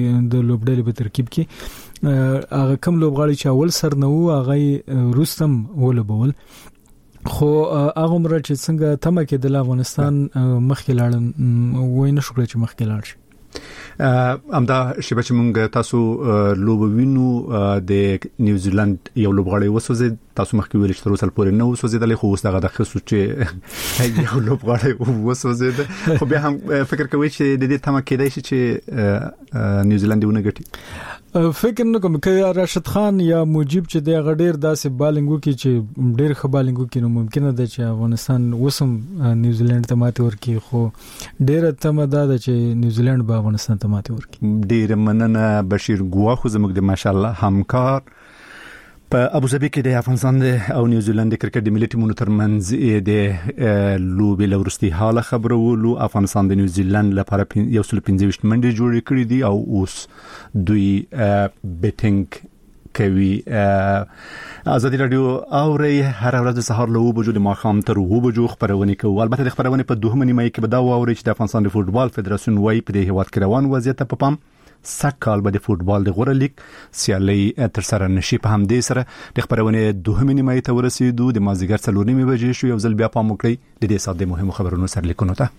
ترکیب کې هغه کم لوبغاړي چې اول سر نه وو هغه رستم ولوبول خو هغه مر چې څنګه تمه کې د افغانستان مخکې لاړ وای نه شو چې مخکې لاړ شي. امدا شبه چې مونږ تاسو لوبوینو د نیوزیلند یو لوبغاړی وسوځي تاسو مخکې ویل چې تر اوسه پورې نو وسوځیدل خو اوس دغه د خصوص چې یو لوبغاړی وسوځید خو بیا هم فکر کوي چې د دې تمه کېدای شي چې نیوزیلند ونه ګټي. فکر نه کوم چې راشد خان یا مجيب چې د غډیر داسې بالینګ وکي چې ډیر ښه بالینګ وکي نو ممکنه ده چې افغانستان وسم نیوزیلند ته ماته ورکي خو ډیر تمه ده چې نیوزیلند به افغانستان ته ماته ورکي. ډیر مننه بشیر ګواخو زموږ د ماشاءالله همکار په ابوظبي کې د افغانستان او نیوزیلند کرکټ د ملي ټیمونو ترمنځ د لوبې لورستي حاله خبرولو افغانستان د نیوزیلند لپاره 125 منډې جوړې کړې دي او اوس دوی بیټینګ کوي. ازادي رادیو اوري هر ورځ د سهار له 9 بجو د ماښام تر 9 بجو خبرونه کوي. البته د خبرونه په دوهمه نیمه کې به دا واوري چې د افغانستان د فوتبال فدراسیون وايي په دې هیواد کې روان وضعیت په پام سکهال به د فوتبال د غوره لیگ سیالي تر سره نشي. په همدې سره د خبرونه دوهمه نیمه ته ورسېدو. د مازیګر 4:30 بجې شو. یو ځل بیا پام وکړئ د دې ساعت د مهمو خبرونو سره لیکونو ته.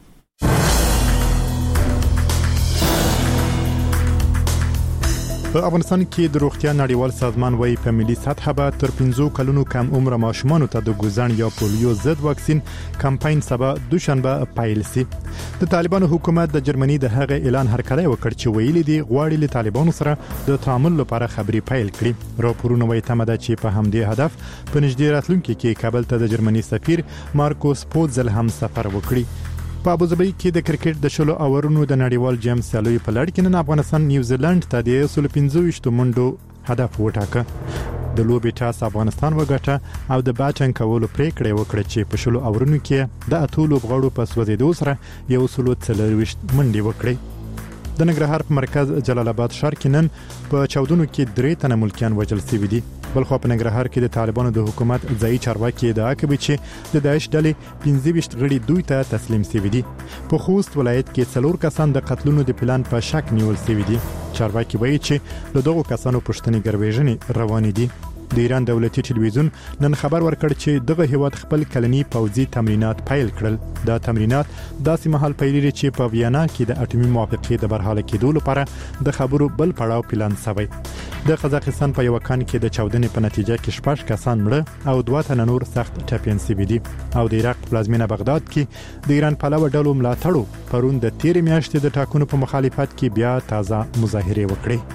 په افغانستان کې د روغتیا نړیوال سازمان وايي په ملي سطح به تر 15 کلونو کم عمر ماشومان ته د ګوزن یا پولیو ضد واکسین کمپاین سبا دوشنبه پیل شي. د طالبانو حکومت د جرمني د هغه اعلان هرکلی وکړ چې ویلي دی غواړي له طالبانو سره د تعامل لپاره خبري پیل کړي. راپورونه وايي تمه ده چې په همدې هدف په نږدې راتلونکي کې کابل ته د جرمني سفیر مارکوس پوتزل هم سفر وکړي. په ابوظبي کې د کرکټ د شلو اورونو د نړیوال جام سیالي په لړ کې نن افغانستان نیوزیلند ته د 125 منډو هدف وټاکه. د لوبې ټاس افغانستان وګټه او د باچن کولو پریکړه وکړه چې په شلو اورونو کې د اتو لوبغاړو په سوځیدو سره 140 منډې وکړي. د ننګرهار په مرکز جلال آباد ښار کې نن په چاودنو کې 3 تنه ملکیان وژل شوي دي. بلخو په ننګرهار کې د طالبانو د حکومت ځایي چارواکي ادعا کوي چې د داعش ډلې 15 غړي دوی ته تسلیم شوي دي. په خوست ولایت کې 4 کسان د قتلونو د پلان په شک نیول شوي دي. چارواکي وایي چې له دغو کسانو پښتني ګرویژنې روانې دي. د ایران دولتي ټلویزیون نن خبر ورکړ چې دغه هیواد خپل کلنی پوځي تمرینات پیل کړل. دا تمرینات داسې مهال پیلېږي چې په ویانا کې د اټومي موافقې د برحاله کېدو لپاره د خبرو بل پړاو پلان شوی. د قزاقستان په یو کان کې د چاودنې په نتیجه کې 6 کسان مړه او 2 تنه نور سخت ټپيان شوي دي. او د عراق پلازمینه بغداد کې د ایران پلوه ډلو ملاتړو پرون د 13 میاشتې د ټاکنو په مخالفت کې بیا تازه مظاهره وکړه.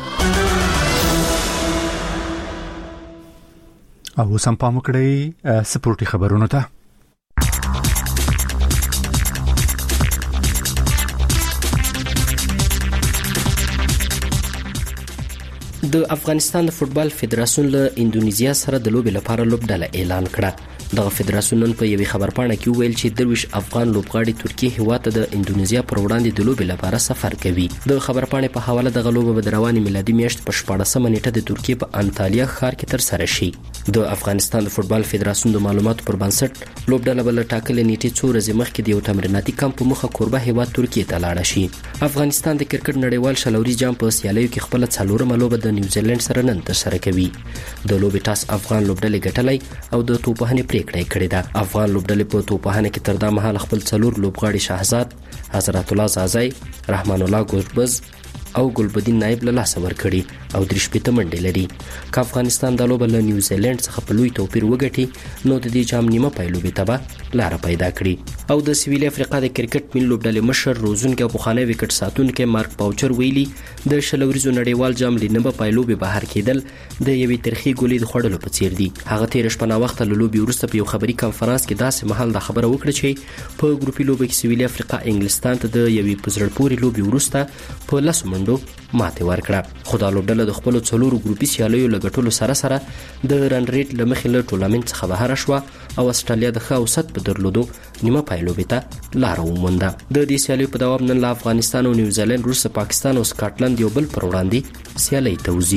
او سم پام وکړئ سپورتي خبرونو ته. د افغانستان د فوتبال فدراسیون له اندونیزیا سره د لوبې لپاره لوبډله اعلان کړه. دغه فدراسیون نن په یوې خبرپاڼه کې ویل چې 23 افغان لوبغاړي ترکیه هیواد ته د اندونیزیا پر وړاندې د لوبې لپاره سفر کوي. د خبرپاڼې په حواله دغه لوبه به د روانې میلادي میاشت په 14 نیټه د ترکیه په انټالیا ښار کې تر سره شي. د افغانستان د فوتبال فدراسیون د معلوماتو پر بنسټ لوبډله بل ټاکلې نیټه 2 ورځې مخکې د یو تمریناتي کمپ په مخه کوربه هیواد ترکیه ته لاړ شي. افغانستان د کرکټ نړیوال شلوري جام په سیالیو کې خپل 4مه لوبه د نیوزیلند سره نن تر سره کوي. د لوبې ټاس افغان لوبډلې ګټلای او د توپوهنې پریکړه کړې ده. افغان لوبډلې په توپوهنه کې تر دا مهال خپل 4 لوبغاړي شهزاد، حضرت الله زازای، رحمان الله ګوربز او ګلبدین نایب له لاسه ورکړي او 3 منډې لري. که افغانستان د لوبه له نیوزیلند څخه په لوی توپیر وګټي نو د دې جام نیمه پایلوبې ته به لار پیدا کړي. او د سویلي افریقا د کرکټ ملي لوبډلې مشر روزونکي او پخوانی وکټ ساتونکي مارک پاوچر ویلي د شلوريزو نړیوال جام لنیمه پایلوبې بهر کېدل د یوې ترخی ګولې د خوړلو په څیر دي. هغه تیر شپه وخت له لوبي وروسته په یو خبري کانفرنس کې داسې محل د خبره وکړه چې په ګروپي لوبه کې سویلي افریقا انګلستان ته د یوې پزړ پوري لوبي وروسته په 10 منډو ماته ورکړه. خو دا لوبډله د خپل 4 ګروپي سیالیو لګټلو سره سره د رن ریټ لمخې له ټورنمنت څخه بهر شو او استرالیا د ښه اوسط په درلودو نیمه پایلوبې ته لار ومونده. د دې سیالیو په دوام نن له افغانستان او نیوزیلند وروسته پاکستان او سکاټلند یو بل پر وړاندې سیالي ته وځي.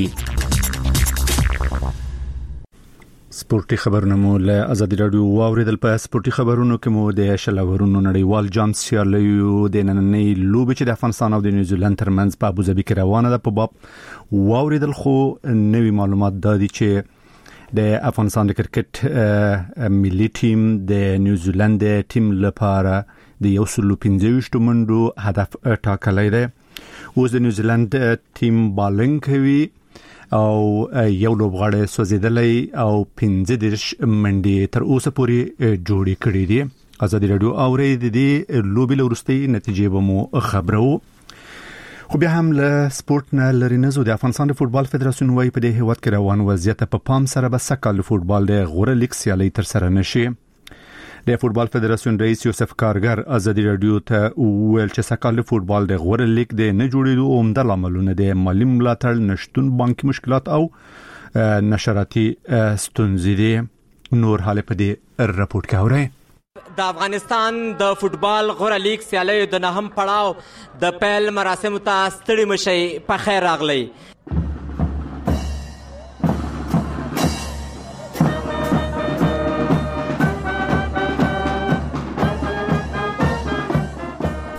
سپورتي خبرونه مو له ازادي رادیو واوریدل. په سپورتي خبرونو کې مو د شلورونو نړیوال جام سیالیو د نننۍ لوبې چې د افغانستان او د نیوزیلند ترمنځ په ابوظبي کې روانه ده په باب واوریدل. خو نوې معلومات دا دي چې د افغانستان د کرکټ ملي ټیم د نیوزیلند ټیم لپاره د 125 منډو هدف ټاکلی دی. اوس د نیوزیلند ټیم بالنګ کوي او یو لوبغاړی سوځیدلی او 15 منډې تر اوسه پورې جوړې کړې دي. ازادي رادیو اورید دي لوبي لورستي نتیجې به مو خبرو. خو بیا هم له سپورت نه لري نه زو. د افغانستان د فوتبال فدراسیون وايي په دې هیواد کې روان وضعیت په پام سره به سکهال فوتبال د غوره لیگ سیالي تر سره نشي. د فوتبال فدراسیون رئیس یوسف کارګر ازادي رادیو ته ویل چې سکهال فوتبال د غوره لیگ د نه جوړېدو عمده لاملونه د مالی ملاتړ نشټون، بانکي مشکلات او نشراتي ستونزې دي. نور حاله په دې راپورټ کې اورئ. د افغانستان د فوتبال غوره لیگ سیالیو د نهم پړاو د پیل مراسمو ته ستړي مشئ په خیر راغلی.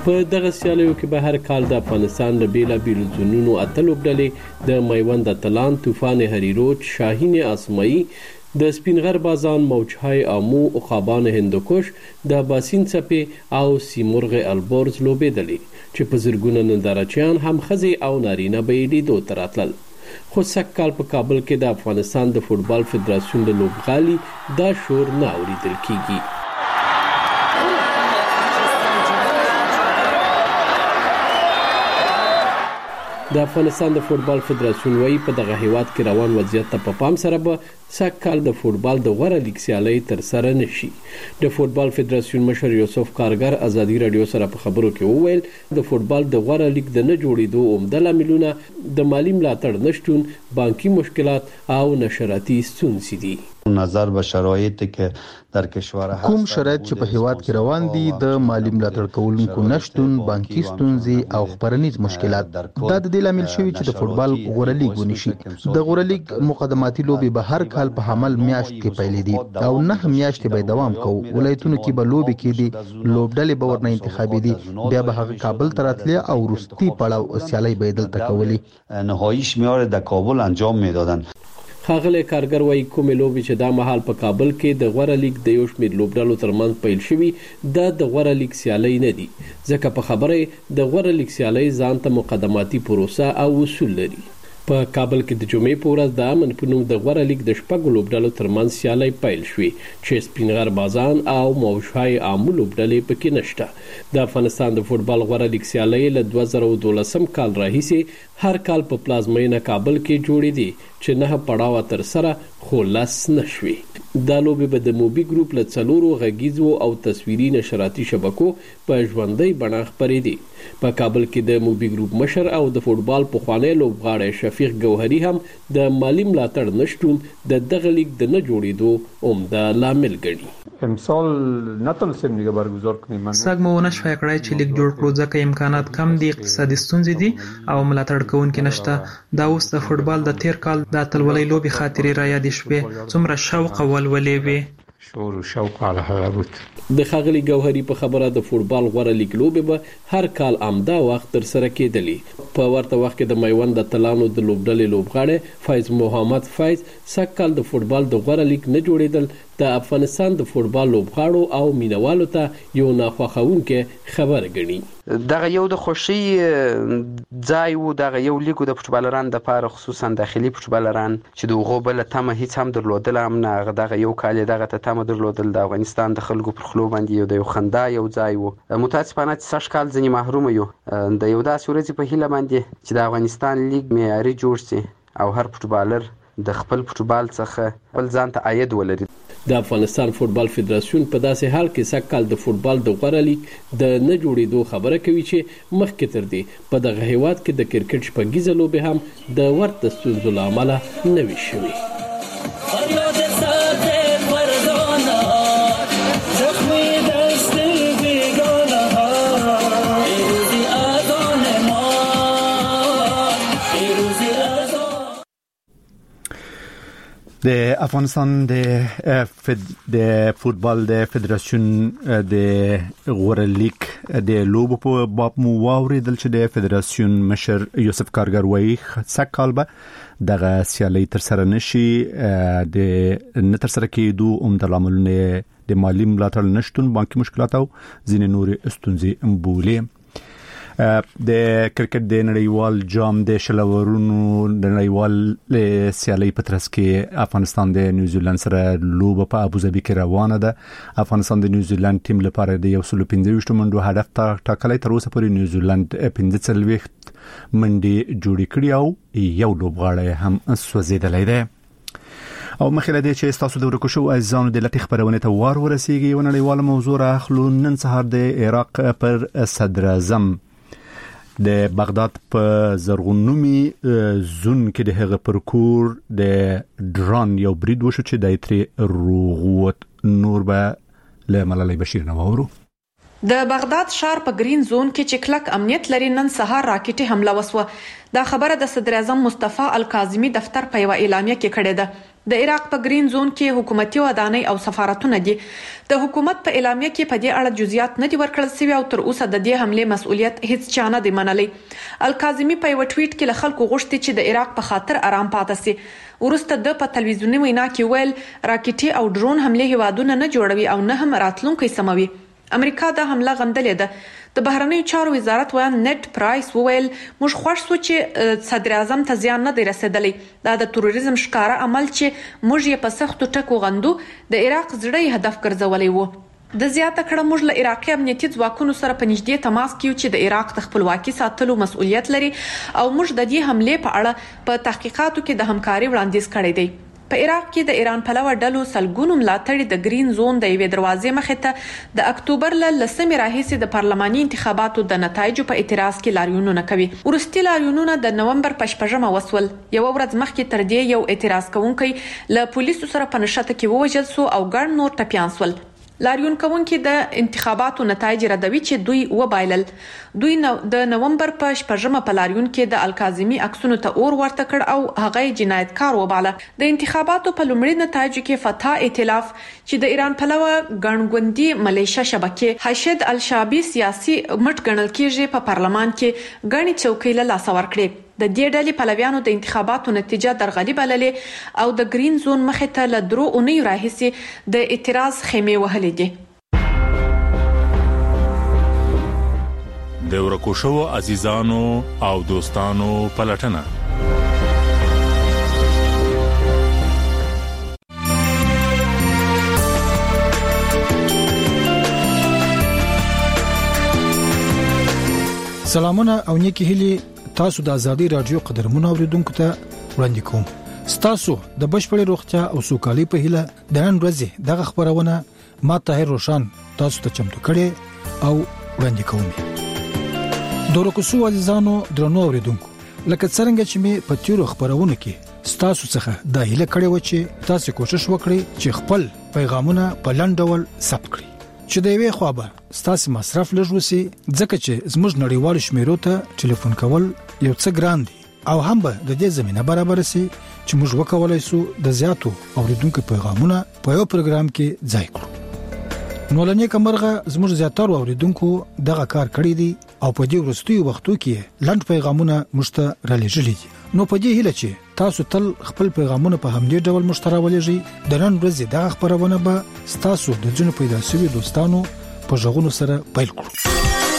په دغه سیالیو کې به هر کال د افغانستان له بیلابیلو ځایونو اتل لوبډلې د میوند اتلان، طوفان هریروچ، شاهین اسماعی، د سپینغر بازان، موجهای آمو، عقابان هندوکش، د باسین څپې او سیمرغ البرز لوبېدلې چې په زرګونه نندارچیان هم ښځې او نارینه به یې لیدو ته راتلل. خو سږ کال په کابل کې د افغانستان د فوټبال فدراسیون د لوبغالي دا شور نه اورېدل کیږي. د افغانستان د فوټبال فدراسیون وايي په دغه هیواد کې روان وضعیت ته په پام سره به سږ کال د فوټبال د غوره لیګ سیالۍ ترسره نشي. د فوټبال فدراسیون مشر یوسف کارګر ازادي راډیو سره په خبرو کې وویل د فوټبال د غوره لیګ د نه جوړېدو عمده لاملونه د مالی ملاتړ نشتون، بانکي مشکلات او نشراتي ستونزې دي. نظر به شرایطی که در کشور هست، کوم شرایط چې په هیواد کې روان دي، د مالی ملاتړ کوونکو نشتون، بانکي ستونزې او خبرنیز مشکلات، دا د دې لامل شوي چې د فوټبال غوره لیګ ونشي. د غوره لیګ مقدماتي لوبې به هر کال په حمل میاشت کې پیلې دي او 9 میاشتې به دوام کوي. ولایتونو کې به لوبې کېدي، لوبډلې به ورنه انتخابي دي، بیا به هغه کابل ته راتلې او وروستي پړاو سیالۍ به یې دلته کولې. نهاییش میاره در کابل انجام میدادن. ښاغلی کارګر وايي کومې لوبې چې دا مهال په کابل کې د غوره لیګ د یو شمېر لوبډلو ترمنځ پیل شوي دا د غوره لیګ سیالۍ نه دي، ځکه په خبره د غوره لیګ سیالۍ ځان ته مقدماتي پروسه او اصول لري. په کابل کې د جمعې په ورځ د امن په نوم د غوره لیګ د شپږو لوبډلو ترمنځ سیالۍ پیل شوې چې سپینغر بازان او موجهای آمو لوبډلې پکې نشته. د افغانستان د فوټبال غوره لیګ سیالۍ له 2012 کال راهیسې هر کال په پلازمینه کابل کې جوړېدې چې 9 پړاوه تر سره خو 10 نشوي. دا لوبې به د موبي ګروپ له 4 غږیزو او تصویري نشراتي شبکو په ژوندۍ بڼه خپرېدې. په کابل کې د موبي ګروپ مشر او د فوټبال پخوانی لوبغاړی شفیق ګوهري هم د مالی ملاتړ نشتون د دغه لیګ د نه جوړېدو عمده لامل ګڼي. امسال نتونستیم دیگه برگزار کنیم. سږ مو ونه شوای کړای چې لیګ جوړ کړو ځکه امکانات کم دي، اقتصادي ستونزې دي او ملاتړ کوونکي نشته. دا اوس د فوټبال د تیر کال د اتلولۍ لوبې خاطرې را یادې شوې، څومره شوق او ولولې وې. شور و شوق على هغه بود. د ښاغلي ګوهري په خبره د فوټبال غوره لیګ لوبې به هر کال امدا وخت تر سره کېدلې. په ورته وخت کې د میوند اتلانو د لوبډلې لوبغاړی فیض محمد فیض سږ کال د فوټبال د غوره لیګ نه جوړېدل د افغانستان د فوټبال لوبغاړو او مینوالو ته یو ناخوښونکی خبر ګڼي. دغه یو د خوشي ځای وو، دغه یو لیګ د فوټبالران لپاره، خصوصا داخلي فوټبالران چې د هغو بله تمه هیڅ هم درلودله هم نه. دغه یو کال یې دغه ته تمه درلودل د افغانستان د خلکو پر خولو باندې یو د یو خندا یو ځای وو. متاسفانه چې سږ کال ځینې محرومه یو د یو داسې ورځې په هیله باندې چې د افغانستان لیګ معیاري جوړ شي او هر فوټبالر د خپل فوټبال څخه خپل ځان ته عاید ولري. د افغانستان فوټبال فدراسیون په داسې حال کې سږ کال د فوټبال د غوره لیګ د نه جوړېدو خبره کوي چې مخکې تر دې په دغه هیواد کې د کرکټ شپږیزه لوبې هم د ورته ستونزو له امله نه وي شوې. د افغانستان د فوټبال د فدراسیون د غوره لیګ د لوبو په باب مو واوریدل چې د فدراسیون مشر یوسف کارګر وایي سږ کال به دغه سیالۍ تر سره نشي. د نه تر سره کېدو عمده لاملونه د مالی ملاتړ نشتون، بانکي مشکلات او ځینې نورې ستونزې بولي. د کرکټ د نړیوال جام د شلورونو د نړیوال سیالۍ په ترڅ کې افغانستان د نیوزیلند سره لوبه په ابوظبي کې روانه ده. افغانستان د نیوزیلند ټیم لپاره د 125 منډو هدف ټاکلی. تر اوسه پورې نیوزیلند 45 منډې جوړې کړې او یو لوبغاړی هم سوځېدلی دی. او مخکې دې چې تاسو د ورکو شو عزیزانو د لټي خبرونه ته وار ورسیږي. یو نړیواله موضوع راخلو. نن سهار د عراق پر صدر اعظم د بغداد په زرغونومي زون کې د هغه پرکور د ډرون یو برید وشو چې د ایتري روغوت نور به له ملالۍ بشیر نو ورو. د بغداد ښار په گرین زون کې چې کلک امنیت لري نن سهار راکټي حمله وسوه. دا خبره د صدر اعظم مصطفی الکاظمی دفتر په یو اعلامیه کې کړې ده. د عراق په گرین زون کې حکومتي ودانۍ او سفارتونه دي. د حکومت په اعلامیه کې په دې اړه جزئیات نه دي ورکړل شوي او تر اوسه د دې حمله مسؤلیت هیڅ چا نه دی منلی. الکاظمی په یو ټویټ کې له خلکو غوښتي چې د عراق په خاطر آرام پاتې شي. ورسته د په تلویزیوني وینا کې ویل راکټي او ډرون حمله هیوادونه نه جوړوي او نه هم راتلونکي سموي. امریکا د حمله غندلې ده. د بهرنیو چارو وزارت ویان نت پرایس وویل موږ خوښ سو چې صدر اعظم ته زیان نه دی رسیدلی. دا د تروریزم ښکارا عمل چې موږ یې په سختو ټکو غندو د عراق زړه هدف ګرځولې وو. د زیاته کړه موږ له عراقي امنیتي ځواکونو سره په نږدې تماس کې چې د عراق د خپلواکي ساتلو مسؤلیت لري او موږ د دې حمله په اړه په تحقیقاتو کې د همکاري وړاندیز کړی دی. په عراق کې د ایران پلوه ډلو سلګونو ملاتړي د گرین زون د یوې دروازې مخې ته د اکتوبر ل 10 راهیسې د پارلماني انتخاباتو د نتایجو په اعتراض کې لاریونونه کوي. ورستي لاریونونه د نومبر په 8 وسول. یو ورځ مخکې تر دې یو اعتراض کوونکی له پولیسو سره په نښته کې ووژل سو او ګڼ نور ټپیان سول. لاریون کوونکي د انتخاباتو نتایج ردوي چې دوی وبایلل. دوی د نومبر په 8 په لاریون کې د الکاظمی عکسونو ته اور ورته کړ او هغه جنایتکار وباله. د انتخاباتو په لومړي نتایجو کې فتح ائتلاف چې د ایران پلوه ګڼګوندي ملیشیا شبکې حشد الشعبي سیاسي مټ ګڼل کېږي په پارلمان کې غني چوکۍ له لاس ورکړي. د دې ډلې پلویانو د انتخاباتو نتیجه درغلي بللې او د گرین زون مخې ته له 3 اونیو راهیسې د اعتراض خیمې وهلې دي. د ورکو شوو عزیزانو او دوستانو پلټنه. سلامونه او نیکی هیلي تاسو د ازادي رادیو قدرمنو اوریدونکو ته وړاندې کوم. تاسو د بشپړې روغتیا او سوکالي په هیله د نن ورځې دغه خبرونه ما طاهر روشن تاسو ته چمتو کړي او وړاندې کوم. د ورکو عزیزانو درنو اوریدونکو لکه څنګه چې می په تیرو خبرونه کې تاسو څخه د هیله کړې و چې تاسو کوشش وکړئ چې خپل پیغامونه په لاندې ډول ثبت کړئ چې د یوې خوابه ستاسو مصرف لږ وسی ځکه چې زموږ نړیوال شمیرو ته ټلیفون کول یو څه ګران دي او هم به د دې زمينه برابر سي چې موږ وکولای شو د زیاتو اوریدونکو پیغامونه په یو پروګرام کې ځای کړو. نو لنی کومرغه زموږ زیاتره اوریدونکو دغه کار کړی دي او په دې ورستیو وختو کې لنډ پیغامونه مشته رالېږلي دي. نو په دې هیله چې تاسو تل خپل پیغامونه په همدې ډول مشتراولېږئ. د نن ورځې دغه خبرونه به تاسو د جنو پیدا شوی دوستانو په ژغونو سره پیل کړو.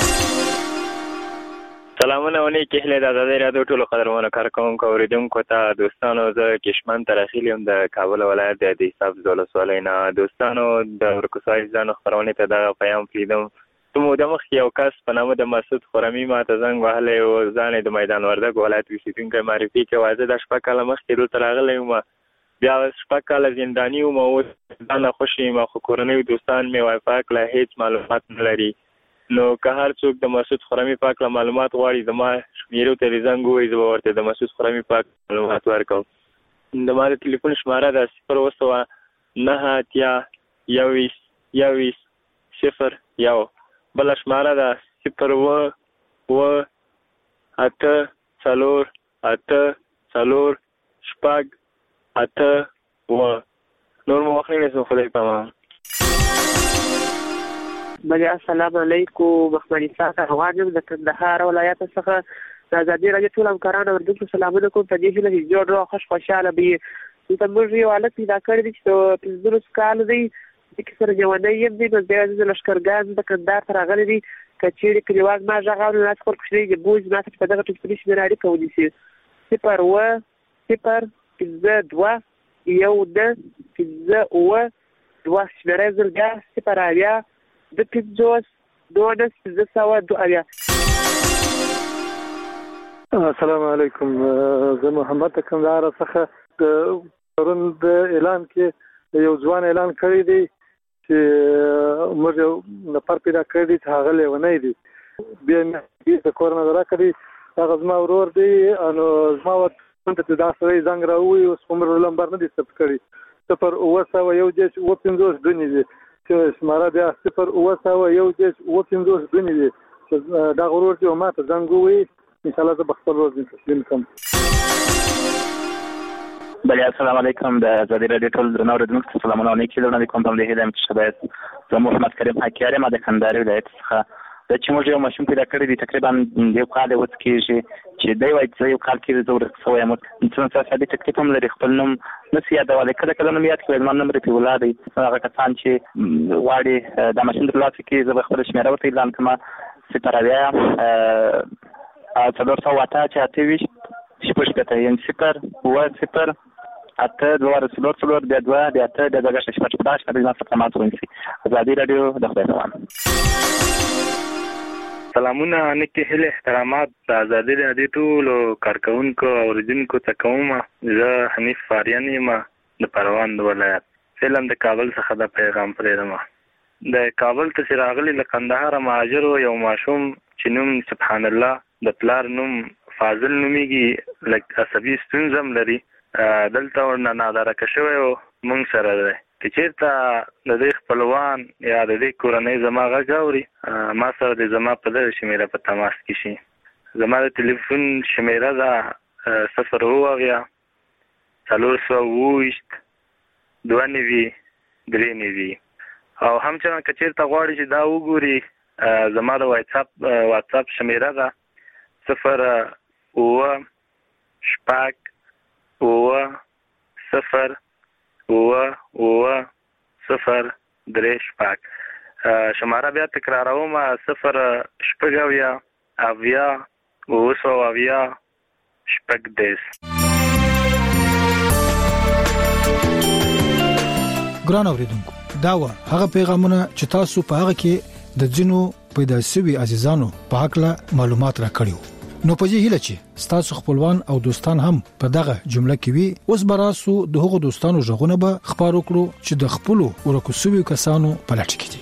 سلامونه ونی کې هله د آزادۍ رادیو ټولو قدرمنو کارکونکو اوریدونکو ته دوستانو زه کشمن ترخیلم د کابل ولایت د حساب زولس ولینا. دوستانو د ورکوسای ځانو خبرونه ته د پیام فریدم ته د مخ یو کس په نامه د مسعود خرمی ما ته زنګ وهلې او ځان د میدان وردګ ولایت اوسیدونکو معرفي کې واځه د شپه کله مخکې دلته راغلی ما بیا شپه کله زندانی او مو ځان خوشی ما خو کورنۍ دوستان می وای پاک له هیڅ معلومات نه لري. نو که هر څوک د مسعود خرمی پاک له معلومات غواړي زما شمیرو ته زنګ وای زه ورته د مسعود خرمی پاک معلومات ورکوم. د ما د ټلیفون شماره ده 0 بل شماره ده 0 نور مو وخت نه خدای پامان. بله السلام علیکم. مخمنی ساکه روانم د کندهار ولایت څخه د آزادۍ رادیو ټول همکارانو ورته سلامونه کوم. په دې هیله چې جوړ خوشاله به چې موږ یو حالت پیدا کړی دی چې 15 کال دی چې سره ژوندۍ یم دی نو بیا د لشکرګاه د کندهار ته راغلی دی. کچېرې کلیوال ما ژغاړو نه خپل کوچنی د بوج ما ته په دغه ټلیفوني شمېره اړیکه ونیسي 0 شمېره زرګه 0 السلام علیکم. زه محمد کندهار څخه د پرون د اعلان کې یو ځوان اعلان کړی دی چې موږ نفر پیدا کړی چې هغه لیونی دی. بیا مې د کورونه راکړي هغه زما ورور دی نو زما ورته دا سړی زنګ راووي اوس عمر لمبر نه دی ثبت کړی 0 9 1 5 2 دي چې شماره بیا 0 دني دي دا غرور چې ما ته زنګ وي ان شاء الله زه بخپل ورځ تسلیم کوم. بله السلام علیکم. د ازادي رادیو ټول درنو ردونکو سلامونه علیکم. لونه کوم ته له هدايت شباب زه محمد کریم حکیاری ما د کندهار ولایت څخه د چې موږ یو ماشوم پیدا کړی دی تقریبا یو کال وڅ کېږي چې دی وایي چې یو کال کې زه ورسوي یم څنګه څه د تکلیف هم لري خپل نوم نسی یادول کله نوم یاد کړم نوم لري په ولادي هغه کسان چې واړي د ماشوم د لاسه کې زه خپل شمیره ورته اعلان کوم ستراویا څلور سو واته چې اته شپږ کته یې 0 اته دوه څلور بیا دوه بیا اته د دغه شپږ پداش د ناس خدمات ونسي. ازادي رادیو د خدای روان. سلامونه نیکی هیله احترامات د ازادي رادیو ټول کارکونکو او اوریدونکو ته کوم. زه حنیف فاریان یم د پروان ولایت. فلم د کابل څخه د پیغام پرېږدم. د کابل ته راغلي له کندهار مهاجر یو ماشوم چې نوم سبحان الله د پلار نوم فاضل نومیږي لکه عصبي ستونزم لري دلته ورنه نادرکه شوی او مونږ سره دی چې چېرته د دې خپلوان یا د دې کورنۍ زما غږ اوري ما سره د زما په دغه شمیره په تماس کې شي. زما د تلیفون شمیره ده 0 420 293 او همچنان که چېرته غواړي چې دا وګوري زما د واتساپ شمیره ده 0 شپږ 0 0 3 شپږ. شماره بیا تکراروم 0 شپږ اویا 900 شپږ 10. ګران اوریدونکو دا و هغه پیغامونه چې تاسو په هغه کې د جنو پیدا شوی عزیزانو په حق له معلومات را کړیو. نو په دې هیله چې تاسو خپلوان او دوستان هم په دغه جمله کې وي اوس براسو د هغو دوستانو ژغونه به خبرو کړو چې د خپل ورکوسوي کسانو په لټه کې دي.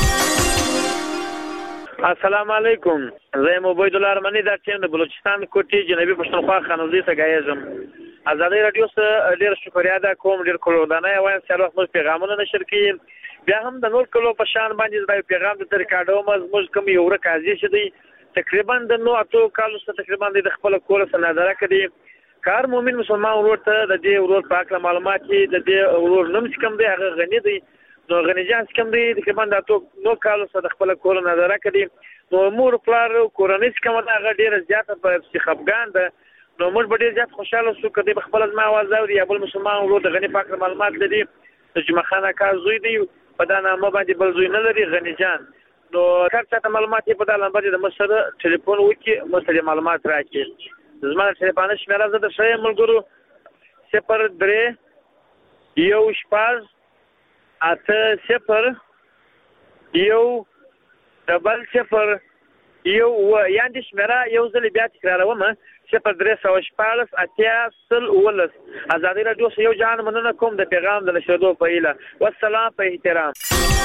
السلام علیکم. زه عبید الله ارمنی د ټیم د بلوچستان کوټي جنوبي پښتونخوا خانوزي ته غایزم. ازادي رادیو سره ډیر شکریا ده کوم ډیر کولودانه وایم چې الله خپل پیغامونه نشر کړي. بیا هم د نور کلو په شان باندې د پیغام د طریقاډو مزموج کوم یو رکازي شدي تقریبا د نو اتو کالو څخه تقریبا د خپل کور سره نظر کړي کار مومن مسلمان ورور ته د دې ورور پاک معلومات د دې ورور نوم کوم دی هغه غنی دی نو غنی جان کوم دی تقریبا د اتو نو کالو څخه خپل کور نظر کړي نو مور پلار کورنۍ کوم هغه ډیر زیاته په خپګان ده نو موږ ډیر زیات خوشاله شو کړي خپل ځما आवाज اوري ابل مسلمان ورور د غنی پاک معلومات لري چې مخانه کار زوی دی په دا نامه باندې بل زوی نه لري غنی جان نو کار څه معلومات په دغه لمبر د مسره ټلیفون وکي مسره معلومات راکړي. زما ټلیفون شمیره زده شې ملګرو 03 یو شپږ اته 0 یو ډبل 0 یو یاندې شمیره یو ځل بیا تکراروم 03 اتیا سل ولس. ازادي رادیو یو جان مننه کوم د پیغام د نشردو په اله والسلام په احترام.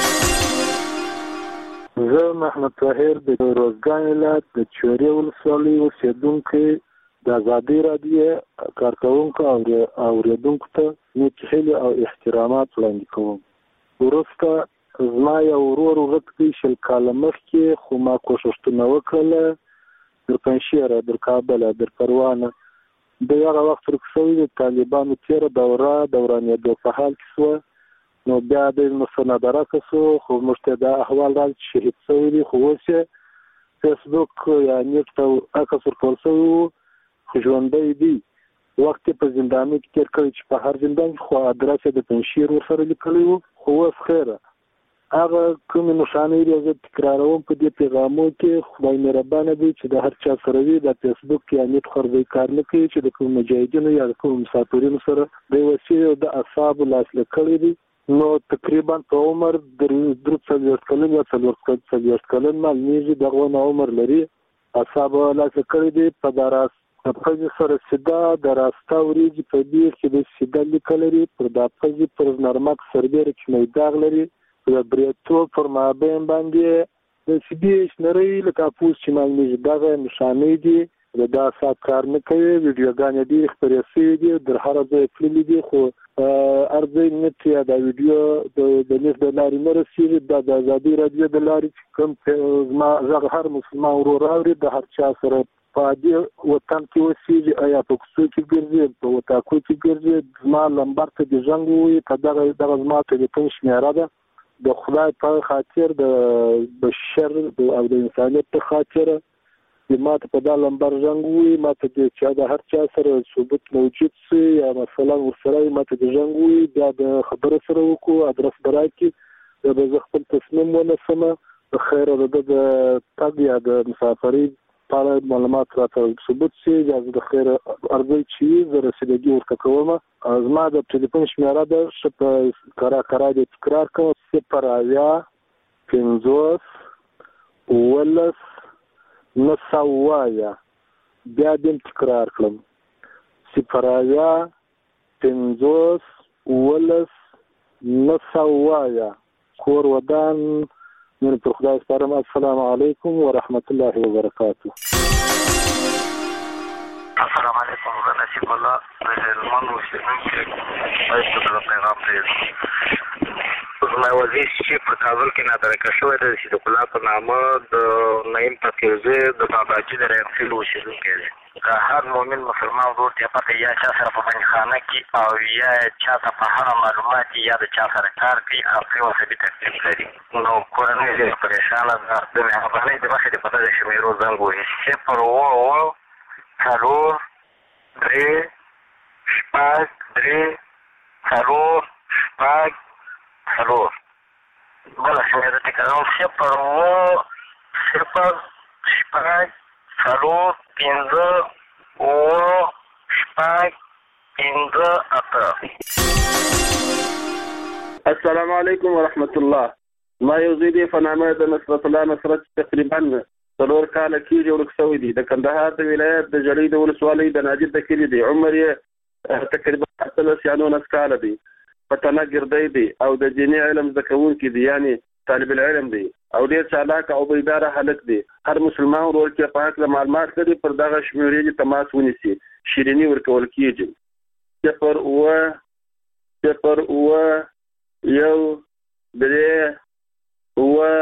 زه محمد طاهر د روزګان ولایت د چوري ولسوالۍ اوسیدونکی د ازادي رادیو کارکونکو او اوریدونکو ته نیکه او احترامات وړاندې کوم. وروسته زما یو ورور ورته شل کاله مخکې خو ما کوششونه وکړله در پنځیر در کابل در پروانه د هغه وخت رخصوي د طالبانو تیر دورانه د فعال کیسه نو بیا د مسندره کسو خو مشتدا احوال را شهید شوی خو وسه فیسبوک یا نیټ ته اکثر کولسو ژوندۍ دي وخت په زندان کې تیر کړی چې په هر زندان خو ادرس د پنځیر ورسره لیکلی وو خو اوس خیره هغه کوم نشانه لري تکراروم په دې پیغامو کې خدای مهربانه دی چې د هر چا سره وي د فیسبوک یا نیټ خرڅي کار نه کوي چې د کوم مجاهدینو یا کوم مسافرینو سره د وسیله د اصحاب لاس لکړي دي نو تقریبا په عمر د 3 کلن یا 4 کلن مال نیږي دغه عمر لري اصحاب لاس لکړي دي په دراس په سره سیدا دراسته وريږي په دې کې د سیدا لیکل لري پر د پزي پر نرمک سربېر کې میداغ لري د بریتو پر مابین باندې د سیدي شنري لکه پوس چې مال نیږي دغه نشانه دي دا سات کار نه کوي، ویډیوګانې دي خپرې شوي دي، در هر ځای تللي دي، خو ارځي نت یا دا ویډیو د نت د لارې نه رسېږي. دا د ازادي راډیو د لارې کوم زما غږ هر مسلمان ورور اوري، د هر چا سره په دې وطن کې اوسېږي، آیا په کوڅو کې ګرځي، په وطاکو کې ګرځي، زما لمبر ته د زنګ ووایي، په دغه زما ټلیفون شمېره ده. د خدای په خاطر، د بشر او د انسانیت په خاطر ما ته په دا لمبر زنګ ووایي، ما ته چې د هر چا سره ثبوت موجود شي یا مثلا ورسره ما ته د زنګ ووایي، بیا د خبره سره وکړو، ادرس به راکړي، بیا به زه خپل تصمیم ونیسمه. د خیره د تګ یا د مسافرۍ په اړه معلومات راته ثبوت شي، یا زه د خیره ارځی چې زه رسیدګي ورته کوم. زما د ټلیفون شمېره ده، ښه په کرا دې تکرار کوم: 0 بیا دې تکرار کړم: 0 کور ودان من پر خدای سپارم. السلام علیکم ورحمت الله وبرکاته. السلام علیکم، زه نصیب الله د هلمند اوسېدونکی تاسو ته پیغام پرېږدم. زما وزیر چې په کابل کې ناترکه شوی دی، چې د کلا په نامه د نعیم فقیرزی د باباجي د رحمفیل اوسېدونکی دی. که هر مؤمن مسلمان ورور ته پته یا چا سره په بندیخانه کې او یا چا ته په هغه معلومات یا د چا سره کار کوي او پرې مذهبي تکلیف لري، نو کورنۍ ډېره پریشانه ده. د مهربانۍ د مخې د په دغه شمېرو زنګ ووهي: 0 3 4 4 بله شمېره تکراروم: 0 0 4 5 السلام علیکم ورحمت الله. ما یو زوی دی په نامه د نصرت الله نصرت تقریبا 4 کاله کېږي ورک شوی دی. د کندهار د ولایت د جړۍ د ولسوالۍ د ناجر د کلي دی. عمر یې تقریبا 19 کاله دی. په تنه ګردی دی او د دیني علم زده کوونکی دی، یعنی طالب العلم دی او ډېر چالاک او بیداره هلک دی. هر مسلمان ورور چې په هکله معلومات لري پر دغه شمېرې دې تماس ونیسي. شیریني ورکول کېږي: 0 1 3 2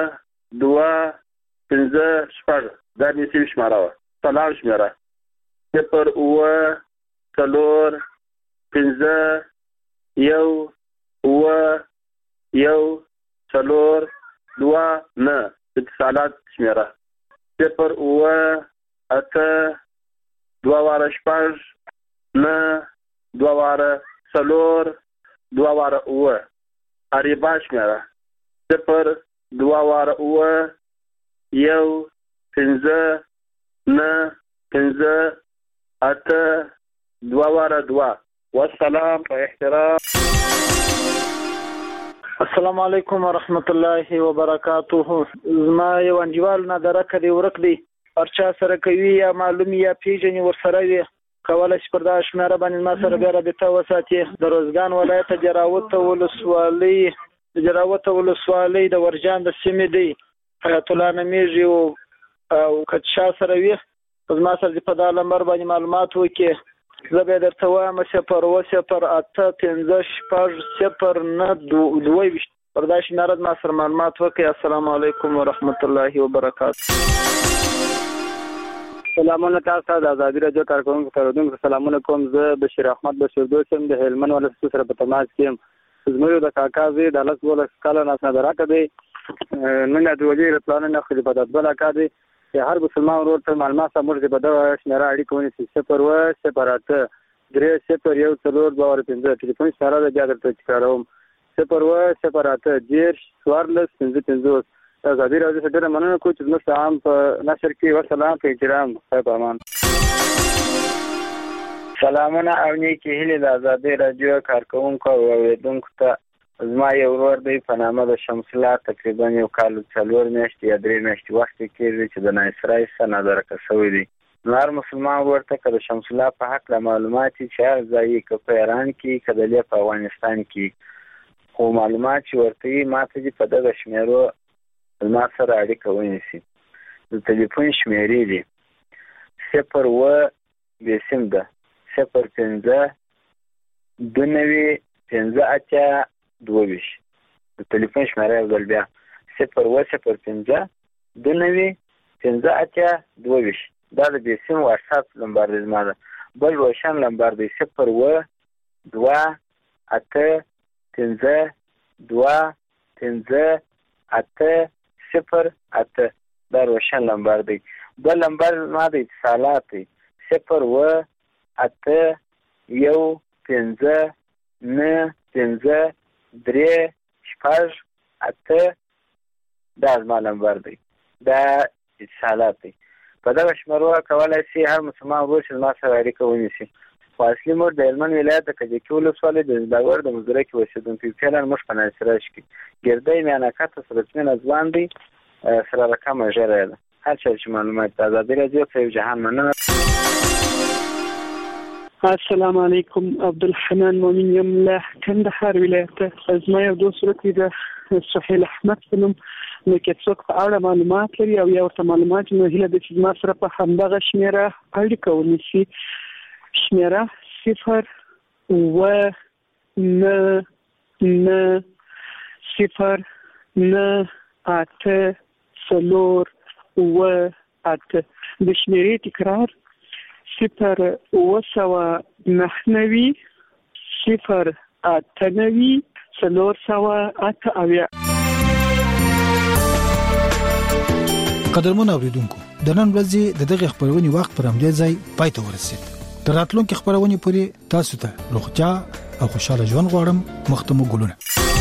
5 6 دا مې سیم شماره وه، سلام شمېره: 0 4 5 1 4 2 9 اتصالات شمېره: 0 8 2 6 9 2 4 2 اریبا شمېره: 0 2 1 5 9 5 8 2 والسلام په احترام. السلام علیکم ورحمت الله وبرکاته. زما یو انډیوال نه درکه دی ورک دی، ارچا سره کوي یا معلوم یا پیژنې ورسره وي، کولای شي پر دا شمېره باندې ما سره بیا رابطه وساتي. د روزګان ولایت جراوت ولسوالۍ د ورجان د سیمې دی، حیات الله نومیږي او که چا سره وي زما سره په دا نمبر باندې معلومات وکړي، زه به درته وایم 0 0 8 5 6 0 9 2 پر دا شمېره ما سره معلومات وکړي. السلام علیکم ورحمت الله وبرکاته. سلامونه تاسو ته د ازادي راډیو کارکونکو ترودونکو سلامونه کوم. زه بشیر احمد بشیردوست یم، د هلمند ولایت سره په تماس کې یم. زموږ د کاکا زوی د 12 کاله نه درکه دی، نن د وزیر پلان نه خو په دبل کا دی چې هر مسلمان ورور ته معلومات موږ د بدو شمېره اړیکه ونیسي: 0 0 8 3 0 1 4 2 5 ټلیفون سره د بیا درته تکراروم: 0 0 8 10 14 55. ازادي راډیو څخه ډېره مننه کوم چې زموږ عام په نشر کې وسلام په احترام خیر په امان. سلامونه او نیکی هیلې د ازادي راډیو کارکونکو او اوریدونکو ته. زما یو ورور دی په نامه د شمس الله، تقریبا 1 کال 4 میاشتې یا 3 میاشتې وخت کېږي چې د نایسرای څخه نادرکه شوی دی. هر مسلمان ورور ته که د شمس الله په حق معلومات چې هر ځای که په ایران کې که د په افغانستان کې خو معلومات چې ورته ما ته په دغه شمېرو ما سره اړیکه ونیسي. د ټلیفون شمېرې دي 0 بیسیم ده 05 29 15 22 د ټلیفون شماره یو ځل بیا 0 29 15 22 دا د بیسیم واتساپ نمبر دی زما ده. بل روشن نمبر دی 0 2 8 15 2 15 8 0 8 دا روشن نمبر دی. بل نمبر ما د اتصالات دی 0 8 1 15 9 15 3 6 8 دا زما نمبر دی. دا اتصالات دی. په دغه شمارو کولای شي هر مسلمان ورور چې زما سره اړیکه ونیسي. خو اصلي موږ د هلمند ولایت د کجکي ولسوالۍ د زداور د مزدوره کې اوسېدونکي فعلا موږ په ناصراج کې ګردی میانکته سرچمن ځوان دی سره رقم ژره ده. هر چا چې معلومات د ازادي راډیو په جهان مننه. السلام علیکم. عبدالحنان مومن یم له کندهار ولایت. زما یو دوست ورته د سهیل احمد په نوم نو کې څوک په اړه معلومات لري او یا ورته معلومات نو هیله د چې ما سره په همدغه شمیره اړیکه ونیسي. شمیره 0 9 9 0 9 8 4 8 د شمیرې تکرار 0 9 0 8 4 8 قدرمن اوریدونکو د نن ورځې د دغه خبرونې وخت پر همدې ځای پای ته ورسید. تر راتلونکي خبرونې پورې تاسو ته روغتیا او خوشاله ژوند غواړم. مختمو ګلونه.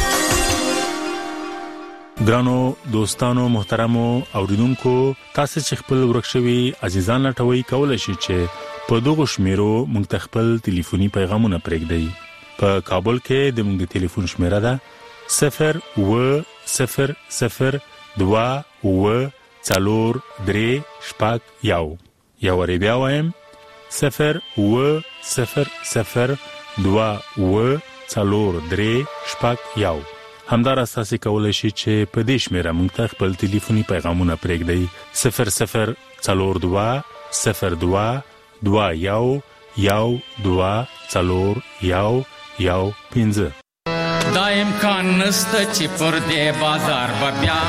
ګرانو دوستانو محترمو اوریدونکو تاسو چې خپل ورکشوي عزیزان لټوي کولای شئ چې په دغه شمیرو موږ ته خپل ټلیفوني پیغامونه پرېږدئ. په کابل کې د موږ ټلیفون شمیره ده 0 0 0 2 4 3 شپږ یو ری بیا وایم 0 0 0 2 4 3 شپږ یو. همدار اساسي کولای شي چې په دې شمیره موږ ته خپل ټلیفوني پیغامونه پرېږدئ 0 0 4 2 0 2 2 4 1 15. دا امکان نسته چې پر دې بازار بیا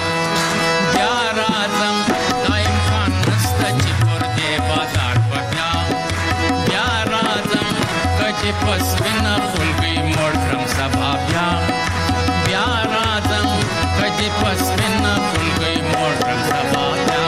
راځم. دا امکان نسته چې پر دې بازار بیا راځم. کچې پس وینا خلګي موټرم سبا بیا راځم. کچې پس وینا خلګي موټرم سبا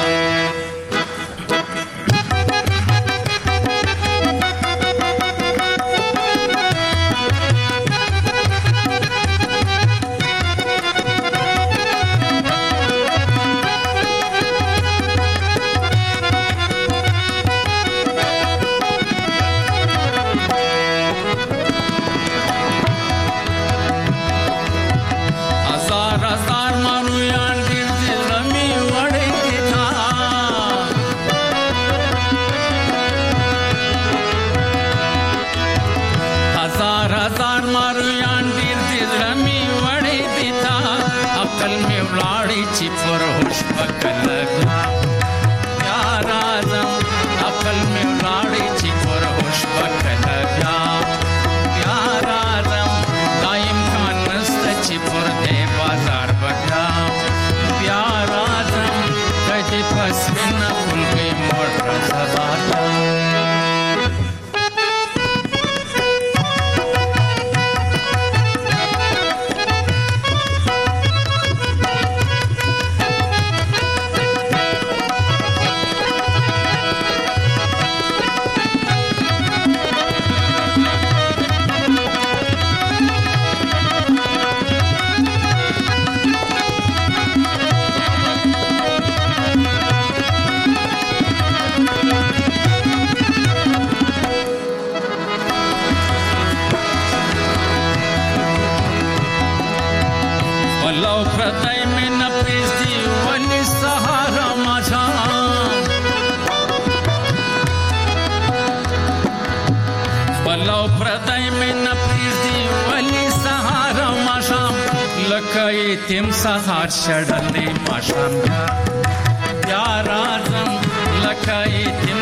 تم سهار شړلې ماشام بیا راځم. لکه تم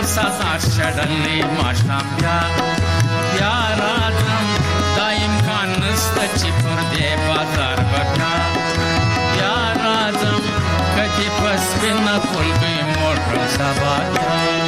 سزار شړلې ماشام بیا راځم دا امکان نسته چې پر دې بازار بیا راځم کچې پس بنا خلګي موټر سبا